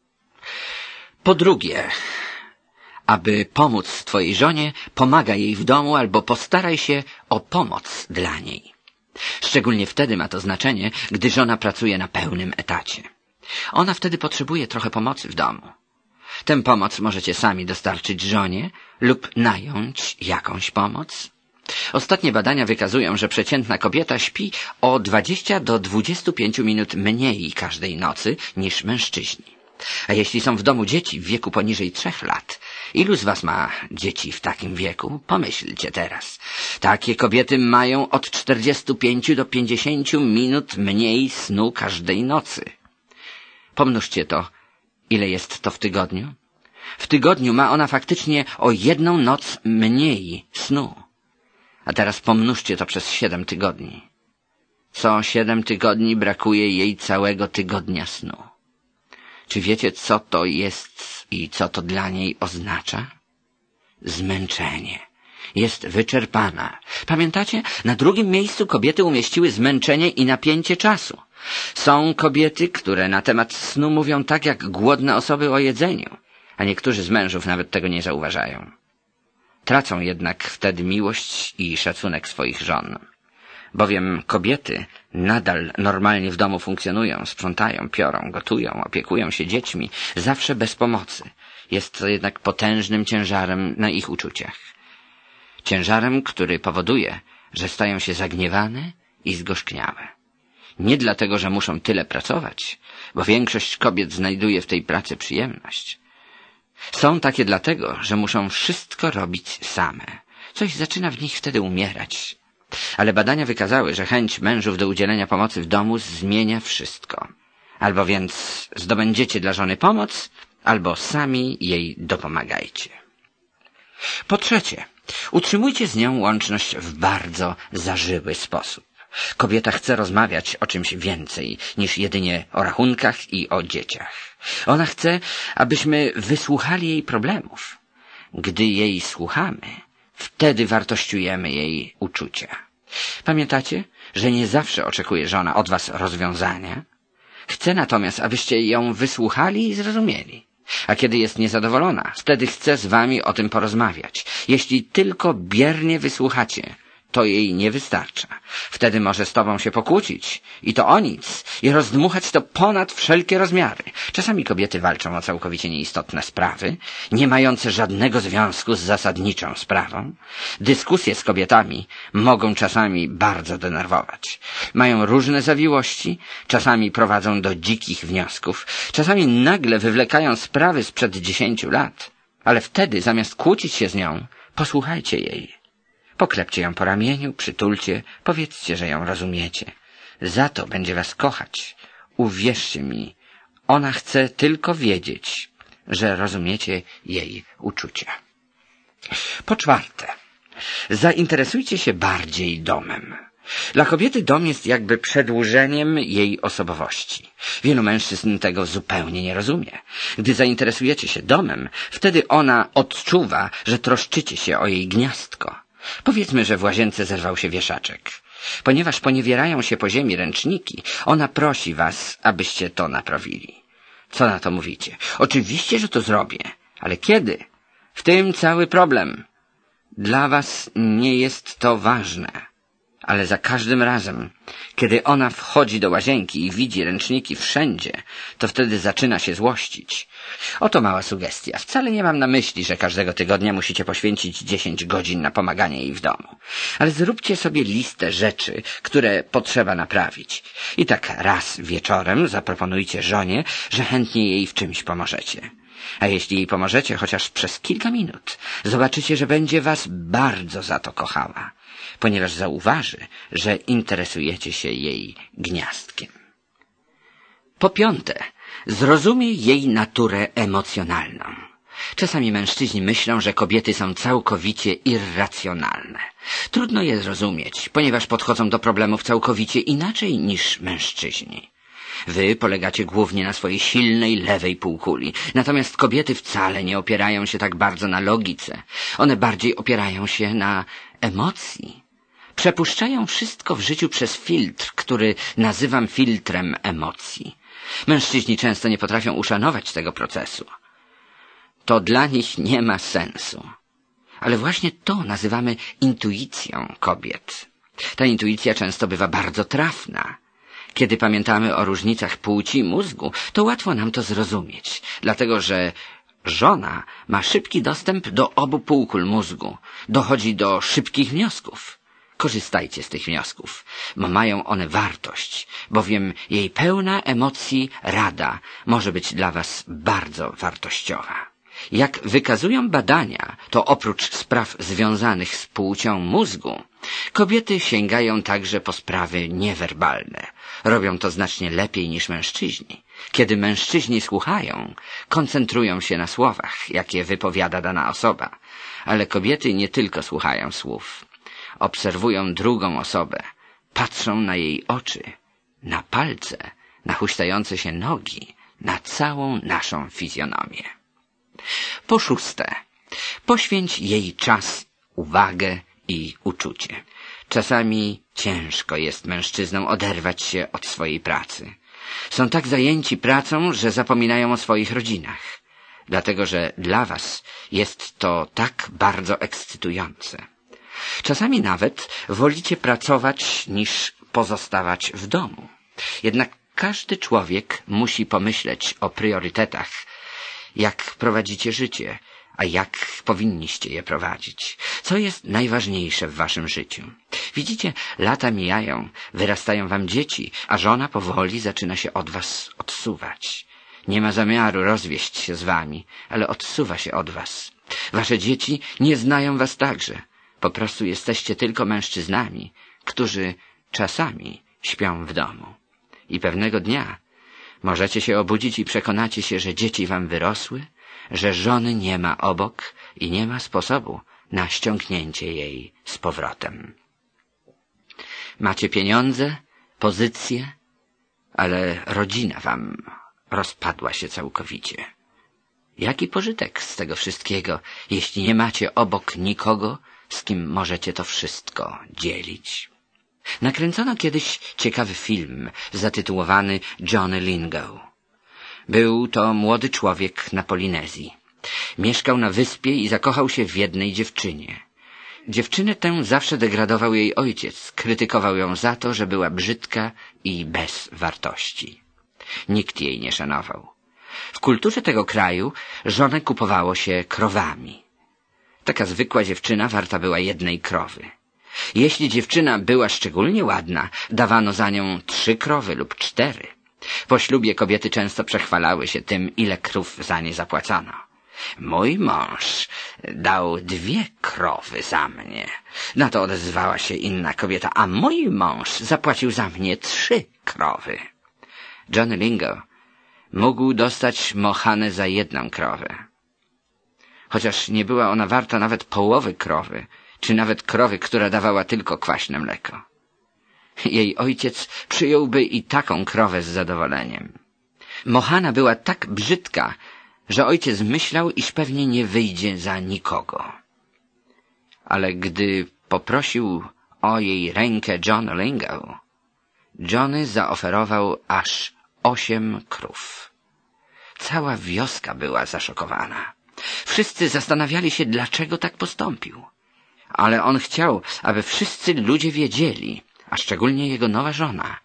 Po drugie, aby pomóc twojej żonie, pomagaj jej w domu albo postaraj się o pomoc dla niej. Szczególnie wtedy ma to znaczenie, gdy żona pracuje na pełnym etacie. Ona wtedy potrzebuje trochę pomocy w domu. Tę pomoc możecie sami dostarczyć żonie lub nająć jakąś pomoc. Ostatnie badania wykazują, że przeciętna kobieta śpi o 20 do 25 minut mniej każdej nocy niż mężczyźni. A jeśli są w domu dzieci w wieku poniżej 3 lat, ilu z was ma dzieci w takim wieku? Pomyślcie teraz. Takie kobiety mają od 45 do 50 minut mniej snu każdej nocy. Pomnóżcie to. Ile jest to w tygodniu? W tygodniu ma ona faktycznie o 1 noc mniej snu. A teraz pomnóżcie to przez 7 tygodni. Co 7 tygodni brakuje jej całego tygodnia snu. Czy wiecie, co to jest i co to dla niej oznacza? Zmęczenie. Jest wyczerpana. Pamiętacie? Na drugim miejscu kobiety umieściły zmęczenie i napięcie czasu. Są kobiety, które na temat snu mówią tak jak głodne osoby o jedzeniu, a niektórzy z mężów nawet tego nie zauważają. Tracą jednak wtedy miłość i szacunek swoich żon. Bowiem kobiety nadal normalnie w domu funkcjonują, sprzątają, piorą, gotują, opiekują się dziećmi, zawsze bez pomocy. Jest to jednak potężnym ciężarem na ich uczuciach. Ciężarem, który powoduje, że stają się zagniewane i zgorzkniałe. Nie dlatego, że muszą tyle pracować, bo większość kobiet znajduje w tej pracy przyjemność. Są takie dlatego, że muszą wszystko robić same. Coś zaczyna w nich wtedy umierać. Ale badania wykazały, że chęć mężów do udzielenia pomocy w domu zmienia wszystko. Albo więc zdobędziecie dla żony pomoc, albo sami jej dopomagajcie. Po trzecie, utrzymujcie z nią łączność w bardzo zażyły sposób. Kobieta chce rozmawiać o czymś więcej niż jedynie o rachunkach i o dzieciach. Ona chce, abyśmy wysłuchali jej problemów. Gdy jej słuchamy, wtedy wartościujemy jej uczucia. Pamiętacie, że nie zawsze oczekuje żona od was rozwiązania? Chce natomiast, abyście ją wysłuchali i zrozumieli. A kiedy jest niezadowolona, wtedy chce z wami o tym porozmawiać. Jeśli tylko biernie wysłuchacie, to jej nie wystarcza. Wtedy może z tobą się pokłócić i to o nic i rozdmuchać to ponad wszelkie rozmiary. Czasami kobiety walczą o całkowicie nieistotne sprawy, nie mające żadnego związku z zasadniczą sprawą. Dyskusje z kobietami mogą czasami bardzo denerwować. Mają różne zawiłości, czasami prowadzą do dzikich wniosków, czasami nagle wywlekają sprawy sprzed 10 lat. Ale wtedy, zamiast kłócić się z nią, posłuchajcie jej. Poklepcie ją po ramieniu, przytulcie, powiedzcie, że ją rozumiecie. Za to będzie was kochać. Uwierzcie mi, ona chce tylko wiedzieć, że rozumiecie jej uczucia. Po czwarte, zainteresujcie się bardziej domem. Dla kobiety dom jest jakby przedłużeniem jej osobowości. Wielu mężczyzn tego zupełnie nie rozumie. Gdy zainteresujecie się domem, wtedy ona odczuwa, że troszczycie się o jej gniazdko. Powiedzmy, że w łazience zerwał się wieszaczek. Ponieważ poniewierają się po ziemi ręczniki, ona prosi was, abyście to naprawili. Co na to mówicie? Oczywiście, że to zrobię. Ale kiedy? W tym cały problem. Dla was nie jest to ważne. Ale za każdym razem, kiedy ona wchodzi do łazienki i widzi ręczniki wszędzie, to wtedy zaczyna się złościć. Oto mała sugestia. Wcale nie mam na myśli, że każdego tygodnia musicie poświęcić 10 godzin na pomaganie jej w domu. Ale zróbcie sobie listę rzeczy, które potrzeba naprawić. I tak raz wieczorem zaproponujcie żonie, że chętnie jej w czymś pomożecie. A jeśli jej pomożecie chociaż przez kilka minut, zobaczycie, że będzie was bardzo za to kochała, ponieważ zauważy, że interesujecie się jej gniazdkiem. Po piąte, zrozumie jej naturę emocjonalną. Czasami mężczyźni myślą, że kobiety są całkowicie irracjonalne. Trudno je zrozumieć, ponieważ podchodzą do problemów całkowicie inaczej niż mężczyźni. Wy polegacie głównie na swojej silnej lewej półkuli, natomiast kobiety wcale nie opierają się tak bardzo na logice. One bardziej opierają się na emocji. Przepuszczają wszystko w życiu przez filtr, który nazywam filtrem emocji. Mężczyźni często nie potrafią uszanować tego procesu. To dla nich nie ma sensu. Ale właśnie to nazywamy intuicją kobiet. Ta intuicja często bywa bardzo trafna. Kiedy pamiętamy o różnicach płci mózgu, to łatwo nam to zrozumieć, dlatego że żona ma szybki dostęp do obu półkul mózgu, dochodzi do szybkich wniosków. Korzystajcie z tych wniosków, bo mają one wartość, bowiem jej pełna emocji rada może być dla was bardzo wartościowa. Jak wykazują badania, to oprócz spraw związanych z płcią mózgu, kobiety sięgają także po sprawy niewerbalne. Robią to znacznie lepiej niż mężczyźni. Kiedy mężczyźni słuchają, koncentrują się na słowach, jakie wypowiada dana osoba, ale kobiety nie tylko słuchają słów. Obserwują drugą osobę, patrzą na jej oczy, na palce, na huśtające się nogi, na całą naszą fizjonomię. Po szóste, poświęć jej czas, uwagę i uczucie. Czasami ciężko jest mężczyznom oderwać się od swojej pracy. Są tak zajęci pracą, że zapominają o swoich rodzinach. Dlatego, że dla was jest to tak bardzo ekscytujące. Czasami nawet wolicie pracować niż pozostawać w domu. Jednak każdy człowiek musi pomyśleć o priorytetach, jak prowadzicie życie, a jak powinniście je prowadzić. Co jest najważniejsze w waszym życiu? Widzicie, lata mijają, wyrastają wam dzieci, a żona powoli zaczyna się od was odsuwać. Nie ma zamiaru rozwieść się z wami, ale odsuwa się od was. Wasze dzieci nie znają was także. Po prostu jesteście tylko mężczyznami, którzy czasami śpią w domu. I pewnego dnia możecie się obudzić i przekonacie się, że dzieci wam wyrosły, że żony nie ma obok i nie ma sposobu na ściągnięcie jej z powrotem. Macie pieniądze, pozycję, ale rodzina wam rozpadła się całkowicie. Jaki pożytek z tego wszystkiego, jeśli nie macie obok nikogo, z kim możecie to wszystko dzielić? Nakręcono kiedyś ciekawy film zatytułowany Johnny Lingo. Był to młody człowiek na Polinezji. Mieszkał na wyspie i zakochał się w jednej dziewczynie. Dziewczynę tę zawsze degradował jej ojciec, krytykował ją za to, że była brzydka i bez wartości. Nikt jej nie szanował. W kulturze tego kraju żonę kupowało się krowami. Taka zwykła dziewczyna warta była jednej krowy. Jeśli dziewczyna była szczególnie ładna, dawano za nią 3 krowy lub 4. Po ślubie kobiety często przechwalały się tym, ile krów za nie zapłacono. Mój mąż dał 2 krowy za mnie. Na to odezwała się inna kobieta, a mój mąż zapłacił za mnie 3 krowy. Johnny Lingo mógł dostać Mohanę za 1 krowę. Chociaż nie była ona warta nawet połowy krowy, czy nawet krowy, która dawała tylko kwaśne mleko. Jej ojciec przyjąłby i taką krowę z zadowoleniem. Mohana była tak brzydka, że ojciec myślał, iż pewnie nie wyjdzie za nikogo. Ale gdy poprosił o jej rękę Johnny Lingo, Johnny zaoferował aż 8 krów. Cała wioska była zaszokowana. Wszyscy zastanawiali się, dlaczego tak postąpił. Ale on chciał, aby wszyscy ludzie wiedzieli, a szczególnie jego nowa żona,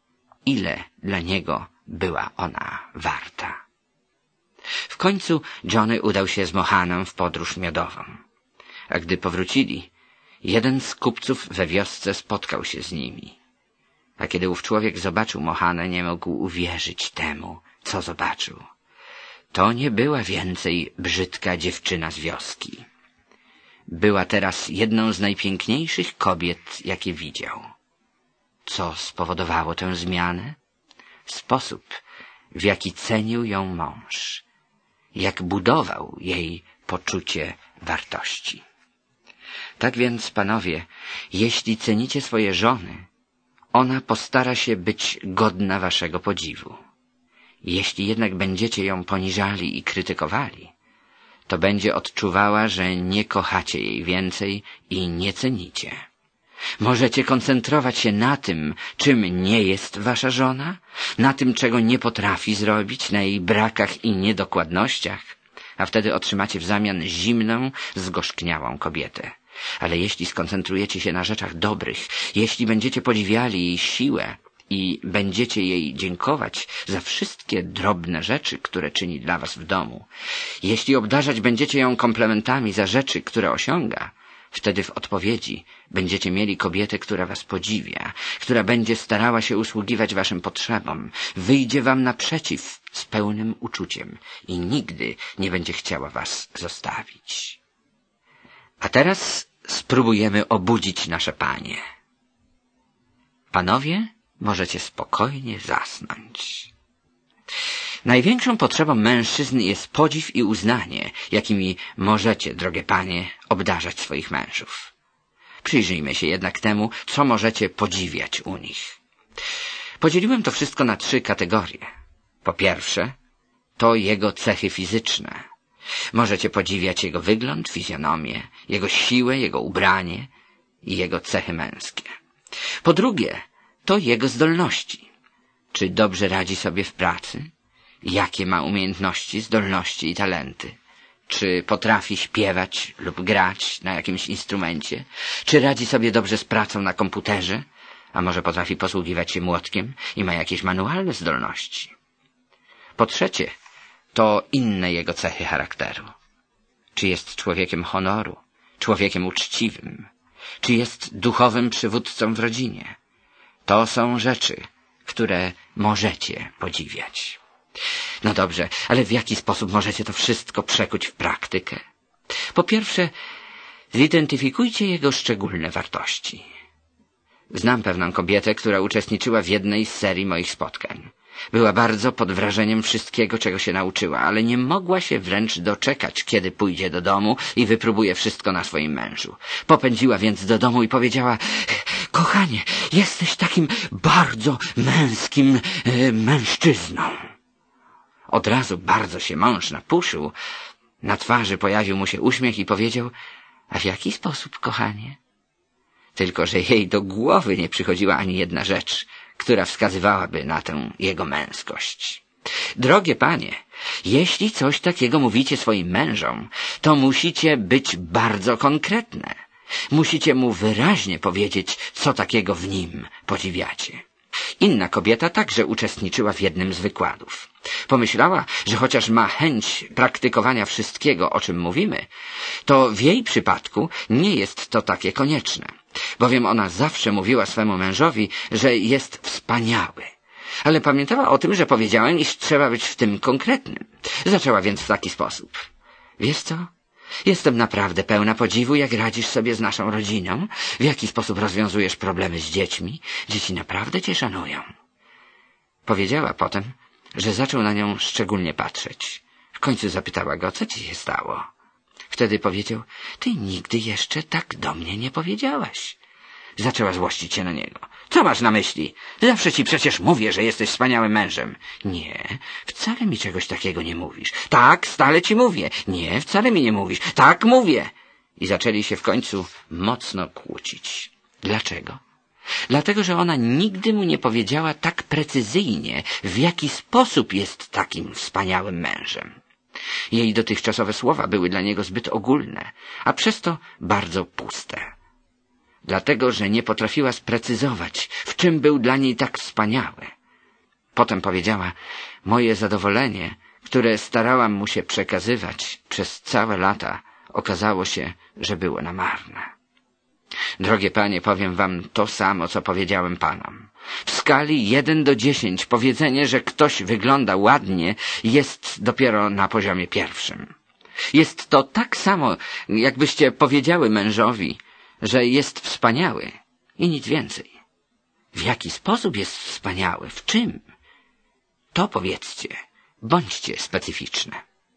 ile dla niego była ona warta. W końcu Johnny udał się z Mohaną w podróż miodową. A gdy powrócili, jeden z kupców we wiosce spotkał się z nimi. A kiedy ów człowiek zobaczył Mohanę, nie mógł uwierzyć temu, co zobaczył. To nie była więcej brzydka dziewczyna z wioski. Była teraz jedną z najpiękniejszych kobiet, jakie widział. Co spowodowało tę zmianę? Sposób, w jaki cenił ją mąż. Jak budował jej poczucie wartości. Tak więc, panowie, jeśli cenicie swoje żony, ona postara się być godna waszego podziwu. Jeśli jednak będziecie ją poniżali i krytykowali, to będzie odczuwała, że nie kochacie jej więcej i nie cenicie. Możecie koncentrować się na tym, czym nie jest wasza żona, na tym, czego nie potrafi zrobić, na jej brakach i niedokładnościach, a wtedy otrzymacie w zamian zimną, zgorzkniałą kobietę. Ale jeśli skoncentrujecie się na rzeczach dobrych, jeśli będziecie podziwiali jej siłę i będziecie jej dziękować za wszystkie drobne rzeczy, które czyni dla was w domu, jeśli obdarzać będziecie ją komplementami za rzeczy, które osiąga, wtedy w odpowiedzi będziecie mieli kobietę, która was podziwia, która będzie starała się usługiwać waszym potrzebom, wyjdzie wam naprzeciw z pełnym uczuciem i nigdy nie będzie chciała was zostawić. A teraz spróbujemy obudzić nasze panie. Panowie, możecie spokojnie zasnąć. Największą potrzebą mężczyzn jest podziw i uznanie, jakimi możecie, drogie panie, obdarzać swoich mężów. Przyjrzyjmy się jednak temu, co możecie podziwiać u nich. Podzieliłem to wszystko na 3 kategorie. Po pierwsze, to jego cechy fizyczne. Możecie podziwiać jego wygląd, fizjonomię, jego siłę, jego ubranie i jego cechy męskie. Po drugie, to jego zdolności. Czy dobrze radzi sobie w pracy? Jakie ma umiejętności, zdolności i talenty? Czy potrafi śpiewać lub grać na jakimś instrumencie? Czy radzi sobie dobrze z pracą na komputerze? A może potrafi posługiwać się młotkiem i ma jakieś manualne zdolności? Po trzecie, to inne jego cechy charakteru. Czy jest człowiekiem honoru, człowiekiem uczciwym? Czy jest duchowym przywódcą w rodzinie? To są rzeczy, które możecie podziwiać. No dobrze, ale w jaki sposób możecie to wszystko przekuć w praktykę? Po pierwsze, zidentyfikujcie jego szczególne wartości. Znam pewną kobietę, która uczestniczyła w jednej z serii moich spotkań. Była bardzo pod wrażeniem wszystkiego, czego się nauczyła, ale nie mogła się wręcz doczekać, kiedy pójdzie do domu i wypróbuje wszystko na swoim mężu. Popędziła więc do domu i powiedziała: kochanie, jesteś takim bardzo męskim mężczyzną. Od razu bardzo się mąż napuszył. Na twarzy pojawił mu się uśmiech i powiedział: a w jaki sposób, kochanie? Tylko że jej do głowy nie przychodziła ani jedna rzecz, która wskazywałaby na tę jego męskość. Drogie panie, jeśli coś takiego mówicie swoim mężom, to musicie być bardzo konkretne. Musicie mu wyraźnie powiedzieć, co takiego w nim podziwiacie. Inna kobieta także uczestniczyła w jednym z wykładów. Pomyślała, że chociaż ma chęć praktykowania wszystkiego, o czym mówimy, to w jej przypadku nie jest to takie konieczne, bowiem ona zawsze mówiła swemu mężowi, że jest wspaniały. Ale pamiętała o tym, że powiedziałem, iż trzeba być w tym konkretnym. Zaczęła więc w taki sposób: wiesz co? Jestem naprawdę pełna podziwu, jak radzisz sobie z naszą rodziną, w jaki sposób rozwiązujesz problemy z dziećmi. Dzieci naprawdę cię szanują. Powiedziała potem, że zaczął na nią szczególnie patrzeć. W końcu zapytała go, co ci się stało. Wtedy powiedział: ty nigdy jeszcze tak do mnie nie powiedziałaś. Zaczęła złościć się na niego. Co masz na myśli? Zawsze ci przecież mówię, że jesteś wspaniałym mężem. Nie, wcale mi czegoś takiego nie mówisz. Tak, stale ci mówię. Nie, wcale mi nie mówisz. Tak, mówię. I zaczęli się w końcu mocno kłócić. Dlaczego? Dlatego, że ona nigdy mu nie powiedziała tak precyzyjnie, w jaki sposób jest takim wspaniałym mężem. Jej dotychczasowe słowa były dla niego zbyt ogólne, a przez to bardzo puste. Dlatego, że nie potrafiła sprecyzować, w czym był dla niej tak wspaniały. Potem powiedziała: moje zadowolenie, które starałam mu się przekazywać przez całe lata, okazało się, że było na marne. Drogie panie, powiem wam to samo, co powiedziałem panom. W skali 1 do 10 powiedzenie, że ktoś wygląda ładnie, jest dopiero na poziomie 1. Jest to tak samo, jakbyście powiedziały mężowi, że jest wspaniały i nic więcej. W jaki sposób jest wspaniały? W czym? To powiedzcie. Bądźcie specyficzne.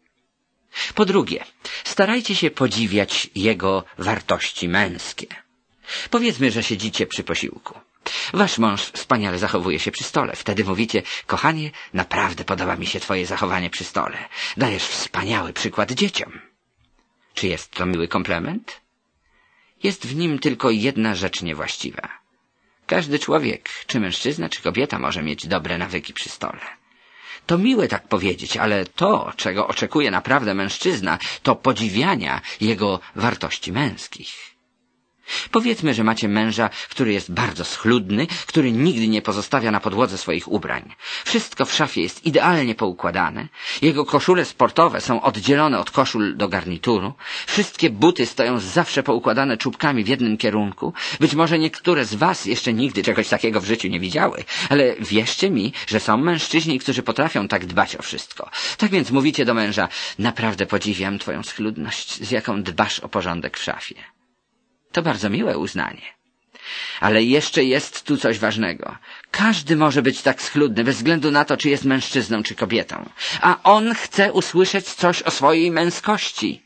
Po drugie, starajcie się podziwiać jego wartości męskie. Powiedzmy, że siedzicie przy posiłku. Wasz mąż wspaniale zachowuje się przy stole. Wtedy mówicie: kochanie, naprawdę podoba mi się twoje zachowanie przy stole. Dajesz wspaniały przykład dzieciom. Czy jest to miły komplement? Jest w nim tylko jedna rzecz niewłaściwa. Każdy człowiek, czy mężczyzna, czy kobieta, może mieć dobre nawyki przy stole. To miłe tak powiedzieć, ale to, czego oczekuje naprawdę mężczyzna, to podziwiania jego wartości męskich. Powiedzmy, że macie męża, który jest bardzo schludny, który nigdy nie pozostawia na podłodze swoich ubrań. Wszystko w szafie jest idealnie poukładane. Jego koszule sportowe są oddzielone od koszul do garnituru. Wszystkie buty stoją zawsze poukładane czubkami w jednym kierunku. Być może niektóre z was jeszcze nigdy czegoś takiego w życiu nie widziały, ale wierzcie mi, że są mężczyźni, którzy potrafią tak dbać o wszystko. Tak więc mówicie do męża: naprawdę podziwiam twoją schludność, z jaką dbasz o porządek w szafie. To bardzo miłe uznanie. Ale jeszcze jest tu coś ważnego. Każdy może być tak schludny, bez względu na to, czy jest mężczyzną, czy kobietą. A on chce usłyszeć coś o swojej męskości.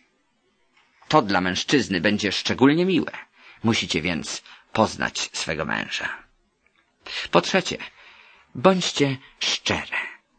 To dla mężczyzny będzie szczególnie miłe. Musicie więc poznać swego męża. Po trzecie, bądźcie szczere.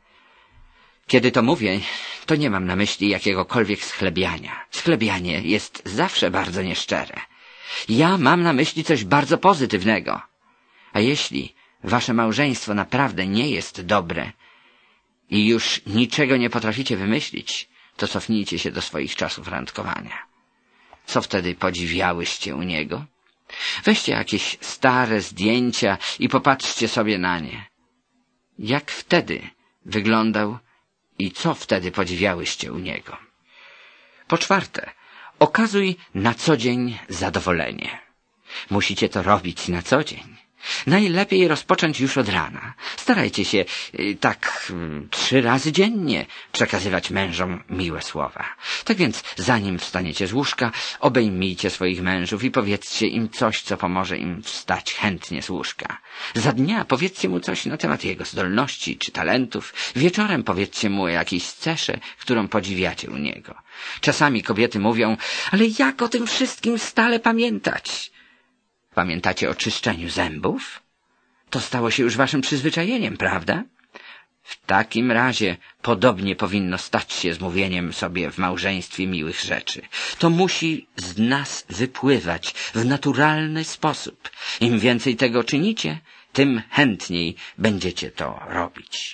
Kiedy to mówię, to nie mam na myśli jakiegokolwiek schlebiania. Schlebianie jest zawsze bardzo nieszczere. Ja mam na myśli coś bardzo pozytywnego. A jeśli wasze małżeństwo naprawdę nie jest dobre i już niczego nie potraficie wymyślić, to cofnijcie się do swoich czasów randkowania. Co wtedy podziwiałyście u niego? Weźcie jakieś stare zdjęcia i popatrzcie sobie na nie. Jak wtedy wyglądał i co wtedy podziwiałyście u niego? Po czwarte, okazuj na co dzień zadowolenie. Musicie to robić na co dzień. Najlepiej rozpocząć już od rana. Starajcie się tak 3 razy dziennie przekazywać mężom miłe słowa. Tak więc, zanim wstaniecie z łóżka, obejmijcie swoich mężów i powiedzcie im coś, co pomoże im wstać chętnie z łóżka. Za dnia powiedzcie mu coś na temat jego zdolności czy talentów. Wieczorem powiedzcie mu o jakiejś cesze, którą podziwiacie u niego. Czasami kobiety mówią, ale jak o tym wszystkim stale pamiętać? Pamiętacie o czyszczeniu zębów? To stało się już waszym przyzwyczajeniem, prawda? W takim razie podobnie powinno stać się z mówieniem sobie w małżeństwie miłych rzeczy. To musi z nas wypływać w naturalny sposób. Im więcej tego czynicie, tym chętniej będziecie to robić.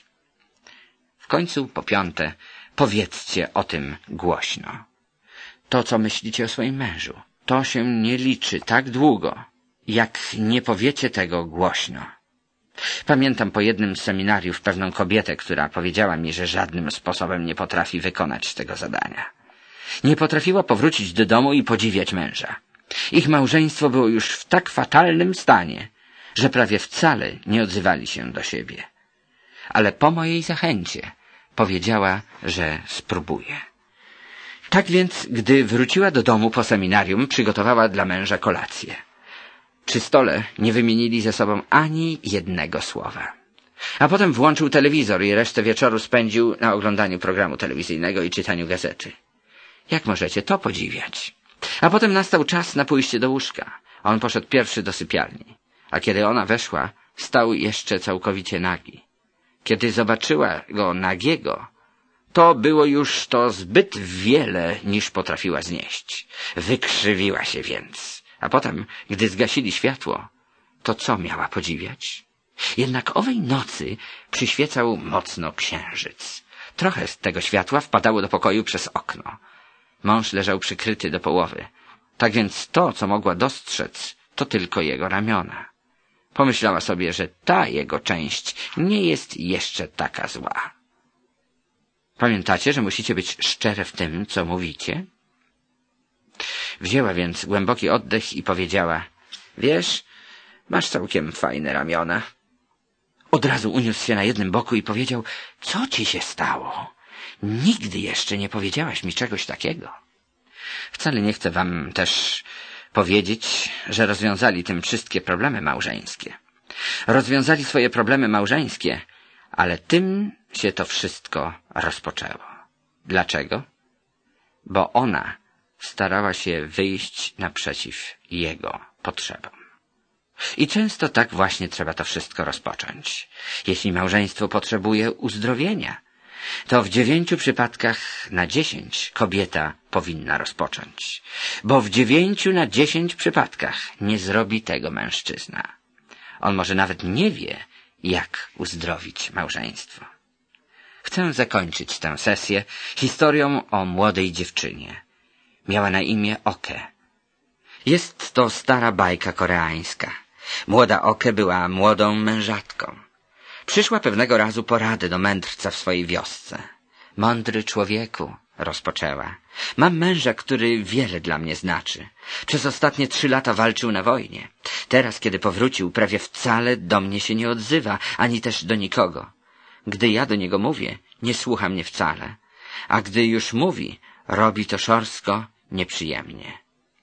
W końcu, po 5, powiedzcie o tym głośno. To, co myślicie o swoim mężu, to się nie liczy tak długo, jak nie powiecie tego głośno. Pamiętam po jednym z seminariów pewną kobietę, która powiedziała mi, że żadnym sposobem nie potrafi wykonać tego zadania. Nie potrafiła powrócić do domu i podziwiać męża. Ich małżeństwo było już w tak fatalnym stanie, że prawie wcale nie odzywali się do siebie. Ale po mojej zachęcie powiedziała, że spróbuje. Tak więc, gdy wróciła do domu po seminarium, przygotowała dla męża kolację. Przy stole nie wymienili ze sobą ani jednego słowa. A potem włączył telewizor i resztę wieczoru spędził na oglądaniu programu telewizyjnego i czytaniu gazety. Jak możecie to podziwiać? A potem nastał czas na pójście do łóżka. On poszedł pierwszy do sypialni. A kiedy ona weszła, stał jeszcze całkowicie nagi. Kiedy zobaczyła go nagiego, to było już to zbyt wiele, niż potrafiła znieść. Wykrzywiła się więc. A potem, gdy zgasili światło, to co miała podziwiać? Jednak owej nocy przyświecał mocno księżyc. Trochę z tego światła wpadało do pokoju przez okno. Mąż leżał przykryty do połowy. Tak więc to, co mogła dostrzec, to tylko jego ramiona. Pomyślała sobie, że ta jego część nie jest jeszcze taka zła. Pamiętacie, że musicie być szczere w tym, co mówicie? Wzięła więc głęboki oddech i powiedziała, wiesz, masz całkiem fajne ramiona. Od razu uniósł się na jednym boku i powiedział, co ci się stało? Nigdy jeszcze nie powiedziałaś mi czegoś takiego. Wcale nie chcę wam też powiedzieć, że rozwiązali tym wszystkie problemy małżeńskie. Rozwiązali swoje problemy małżeńskie, ale tym się to wszystko rozpoczęło. Dlaczego? Bo ona starała się wyjść naprzeciw jego potrzebom. I często tak właśnie trzeba to wszystko rozpocząć. Jeśli małżeństwo potrzebuje uzdrowienia, to w 9 przypadkach na 10 kobieta powinna rozpocząć, bo w 9 na 10 przypadkach nie zrobi tego mężczyzna. On może nawet nie wie, jak uzdrowić małżeństwo. Chcę zakończyć tę sesję historią o młodej dziewczynie. Miała na imię Oke. Jest to stara bajka koreańska. Młoda Oke była młodą mężatką. Przyszła pewnego razu po radę do mędrca w swojej wiosce. Mądry człowieku, rozpoczęła. Mam męża, który wiele dla mnie znaczy. Przez ostatnie 3 lata walczył na wojnie. Teraz, kiedy powrócił, prawie wcale do mnie się nie odzywa, ani też do nikogo. Gdy ja do niego mówię, nie słucha mnie wcale. A gdy już mówi, robi to szorstko, nieprzyjemnie.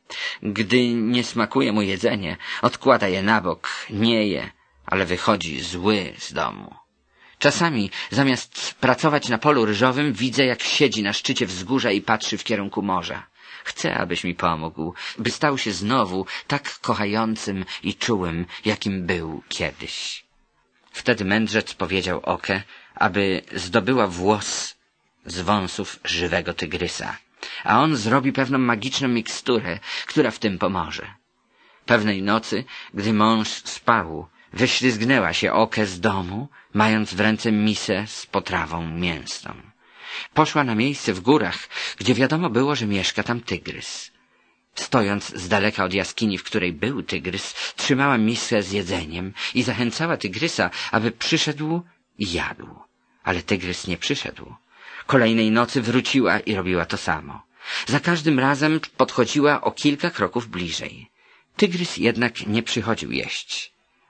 Gdy nie smakuje mu jedzenie, odkłada je na bok, nie je, ale wychodzi zły z domu. Czasami, zamiast pracować na polu ryżowym, widzę, jak siedzi na szczycie wzgórza i patrzy w kierunku morza. Chcę, abyś mi pomógł, by stał się znowu tak kochającym i czułym, jakim był kiedyś. Wtedy mędrzec powiedział Oke, aby zdobyła włos z wąsów żywego tygrysa, a on zrobi pewną magiczną miksturę, która w tym pomoże. Pewnej nocy, gdy mąż spał, wyślizgnęła się Oke z domu, mając w ręce misę z potrawą mięsną. Poszła na miejsce w górach, gdzie wiadomo było, że mieszka tam tygrys. Stojąc z daleka od jaskini, w której był tygrys, trzymała misę z jedzeniem i zachęcała tygrysa, aby przyszedł i jadł. Ale tygrys nie przyszedł. Kolejnej nocy wróciła i robiła to samo. Za każdym razem podchodziła o kilka kroków bliżej. Tygrys jednak nie przychodził jeść.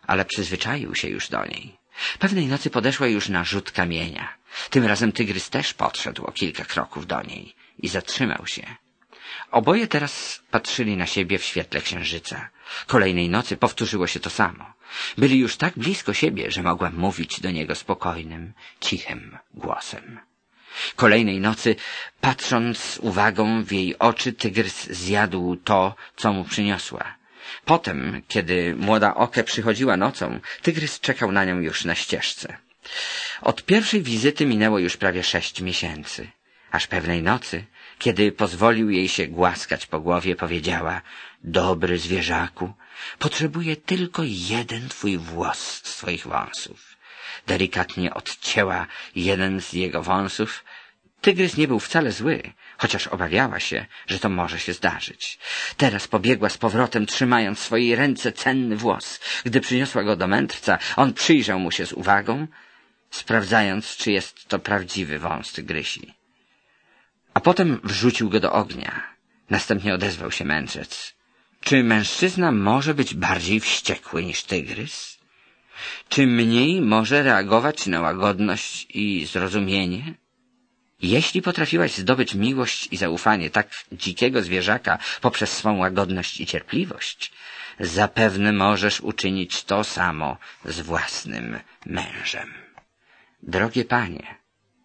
ale przyzwyczaił się już do niej. Pewnej nocy podeszła już na rzut kamienia. Tym razem tygrys też podszedł o kilka kroków do niej i zatrzymał się. Oboje teraz patrzyli na siebie w świetle księżyca. Kolejnej nocy powtórzyło się to samo. Byli już tak blisko siebie, że mogła mówić do niego spokojnym, cichym głosem. Kolejnej nocy, patrząc z uwagą w jej oczy, tygrys zjadł to, co mu przyniosła. Potem, kiedy młoda Oke przychodziła nocą, tygrys czekał na nią już na ścieżce. Od pierwszej wizyty minęło już prawie 6 miesięcy. Aż pewnej nocy, kiedy pozwolił jej się głaskać po głowie, powiedziała: dobry zwierzaku, potrzebuję tylko jeden twój włos z twoich wąsów. Delikatnie odcięła jeden z jego wąsów. Tygrys nie był wcale zły, chociaż obawiała się, że to może się zdarzyć. Teraz pobiegła z powrotem, trzymając w swojej ręce cenny włos. Gdy przyniosła go do mędrca, on przyjrzał mu się z uwagą, sprawdzając, czy jest to prawdziwy wąs tygrysi. A potem wrzucił go do ognia. Następnie odezwał się mędrzec. Czy mężczyzna może być bardziej wściekły niż tygrys? Czy mniej może reagować na łagodność i zrozumienie? Jeśli potrafiłaś zdobyć miłość i zaufanie tak dzikiego zwierzaka poprzez swą łagodność i cierpliwość, zapewne możesz uczynić to samo z własnym mężem. Drogie panie,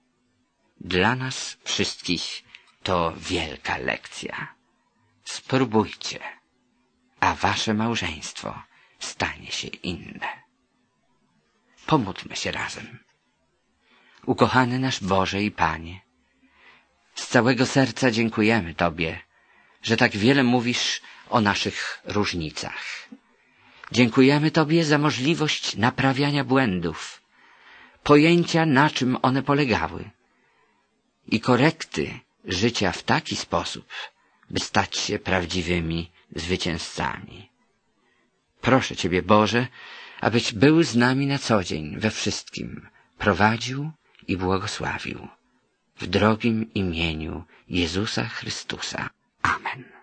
dla nas wszystkich to wielka lekcja. Spróbujcie, a wasze małżeństwo stanie się inne. Pomódlmy się razem. Ukochany nasz Boże i Panie, z całego serca dziękujemy Tobie, że tak wiele mówisz o naszych różnicach. Dziękujemy Tobie za możliwość naprawiania błędów, pojęcia, na czym one polegały, i korekty życia w taki sposób, by stać się prawdziwymi zwycięzcami. Proszę Ciebie, Boże, abyś był z nami na co dzień we wszystkim, prowadził i błogosławił. W drogim imieniu Jezusa Chrystusa. Amen.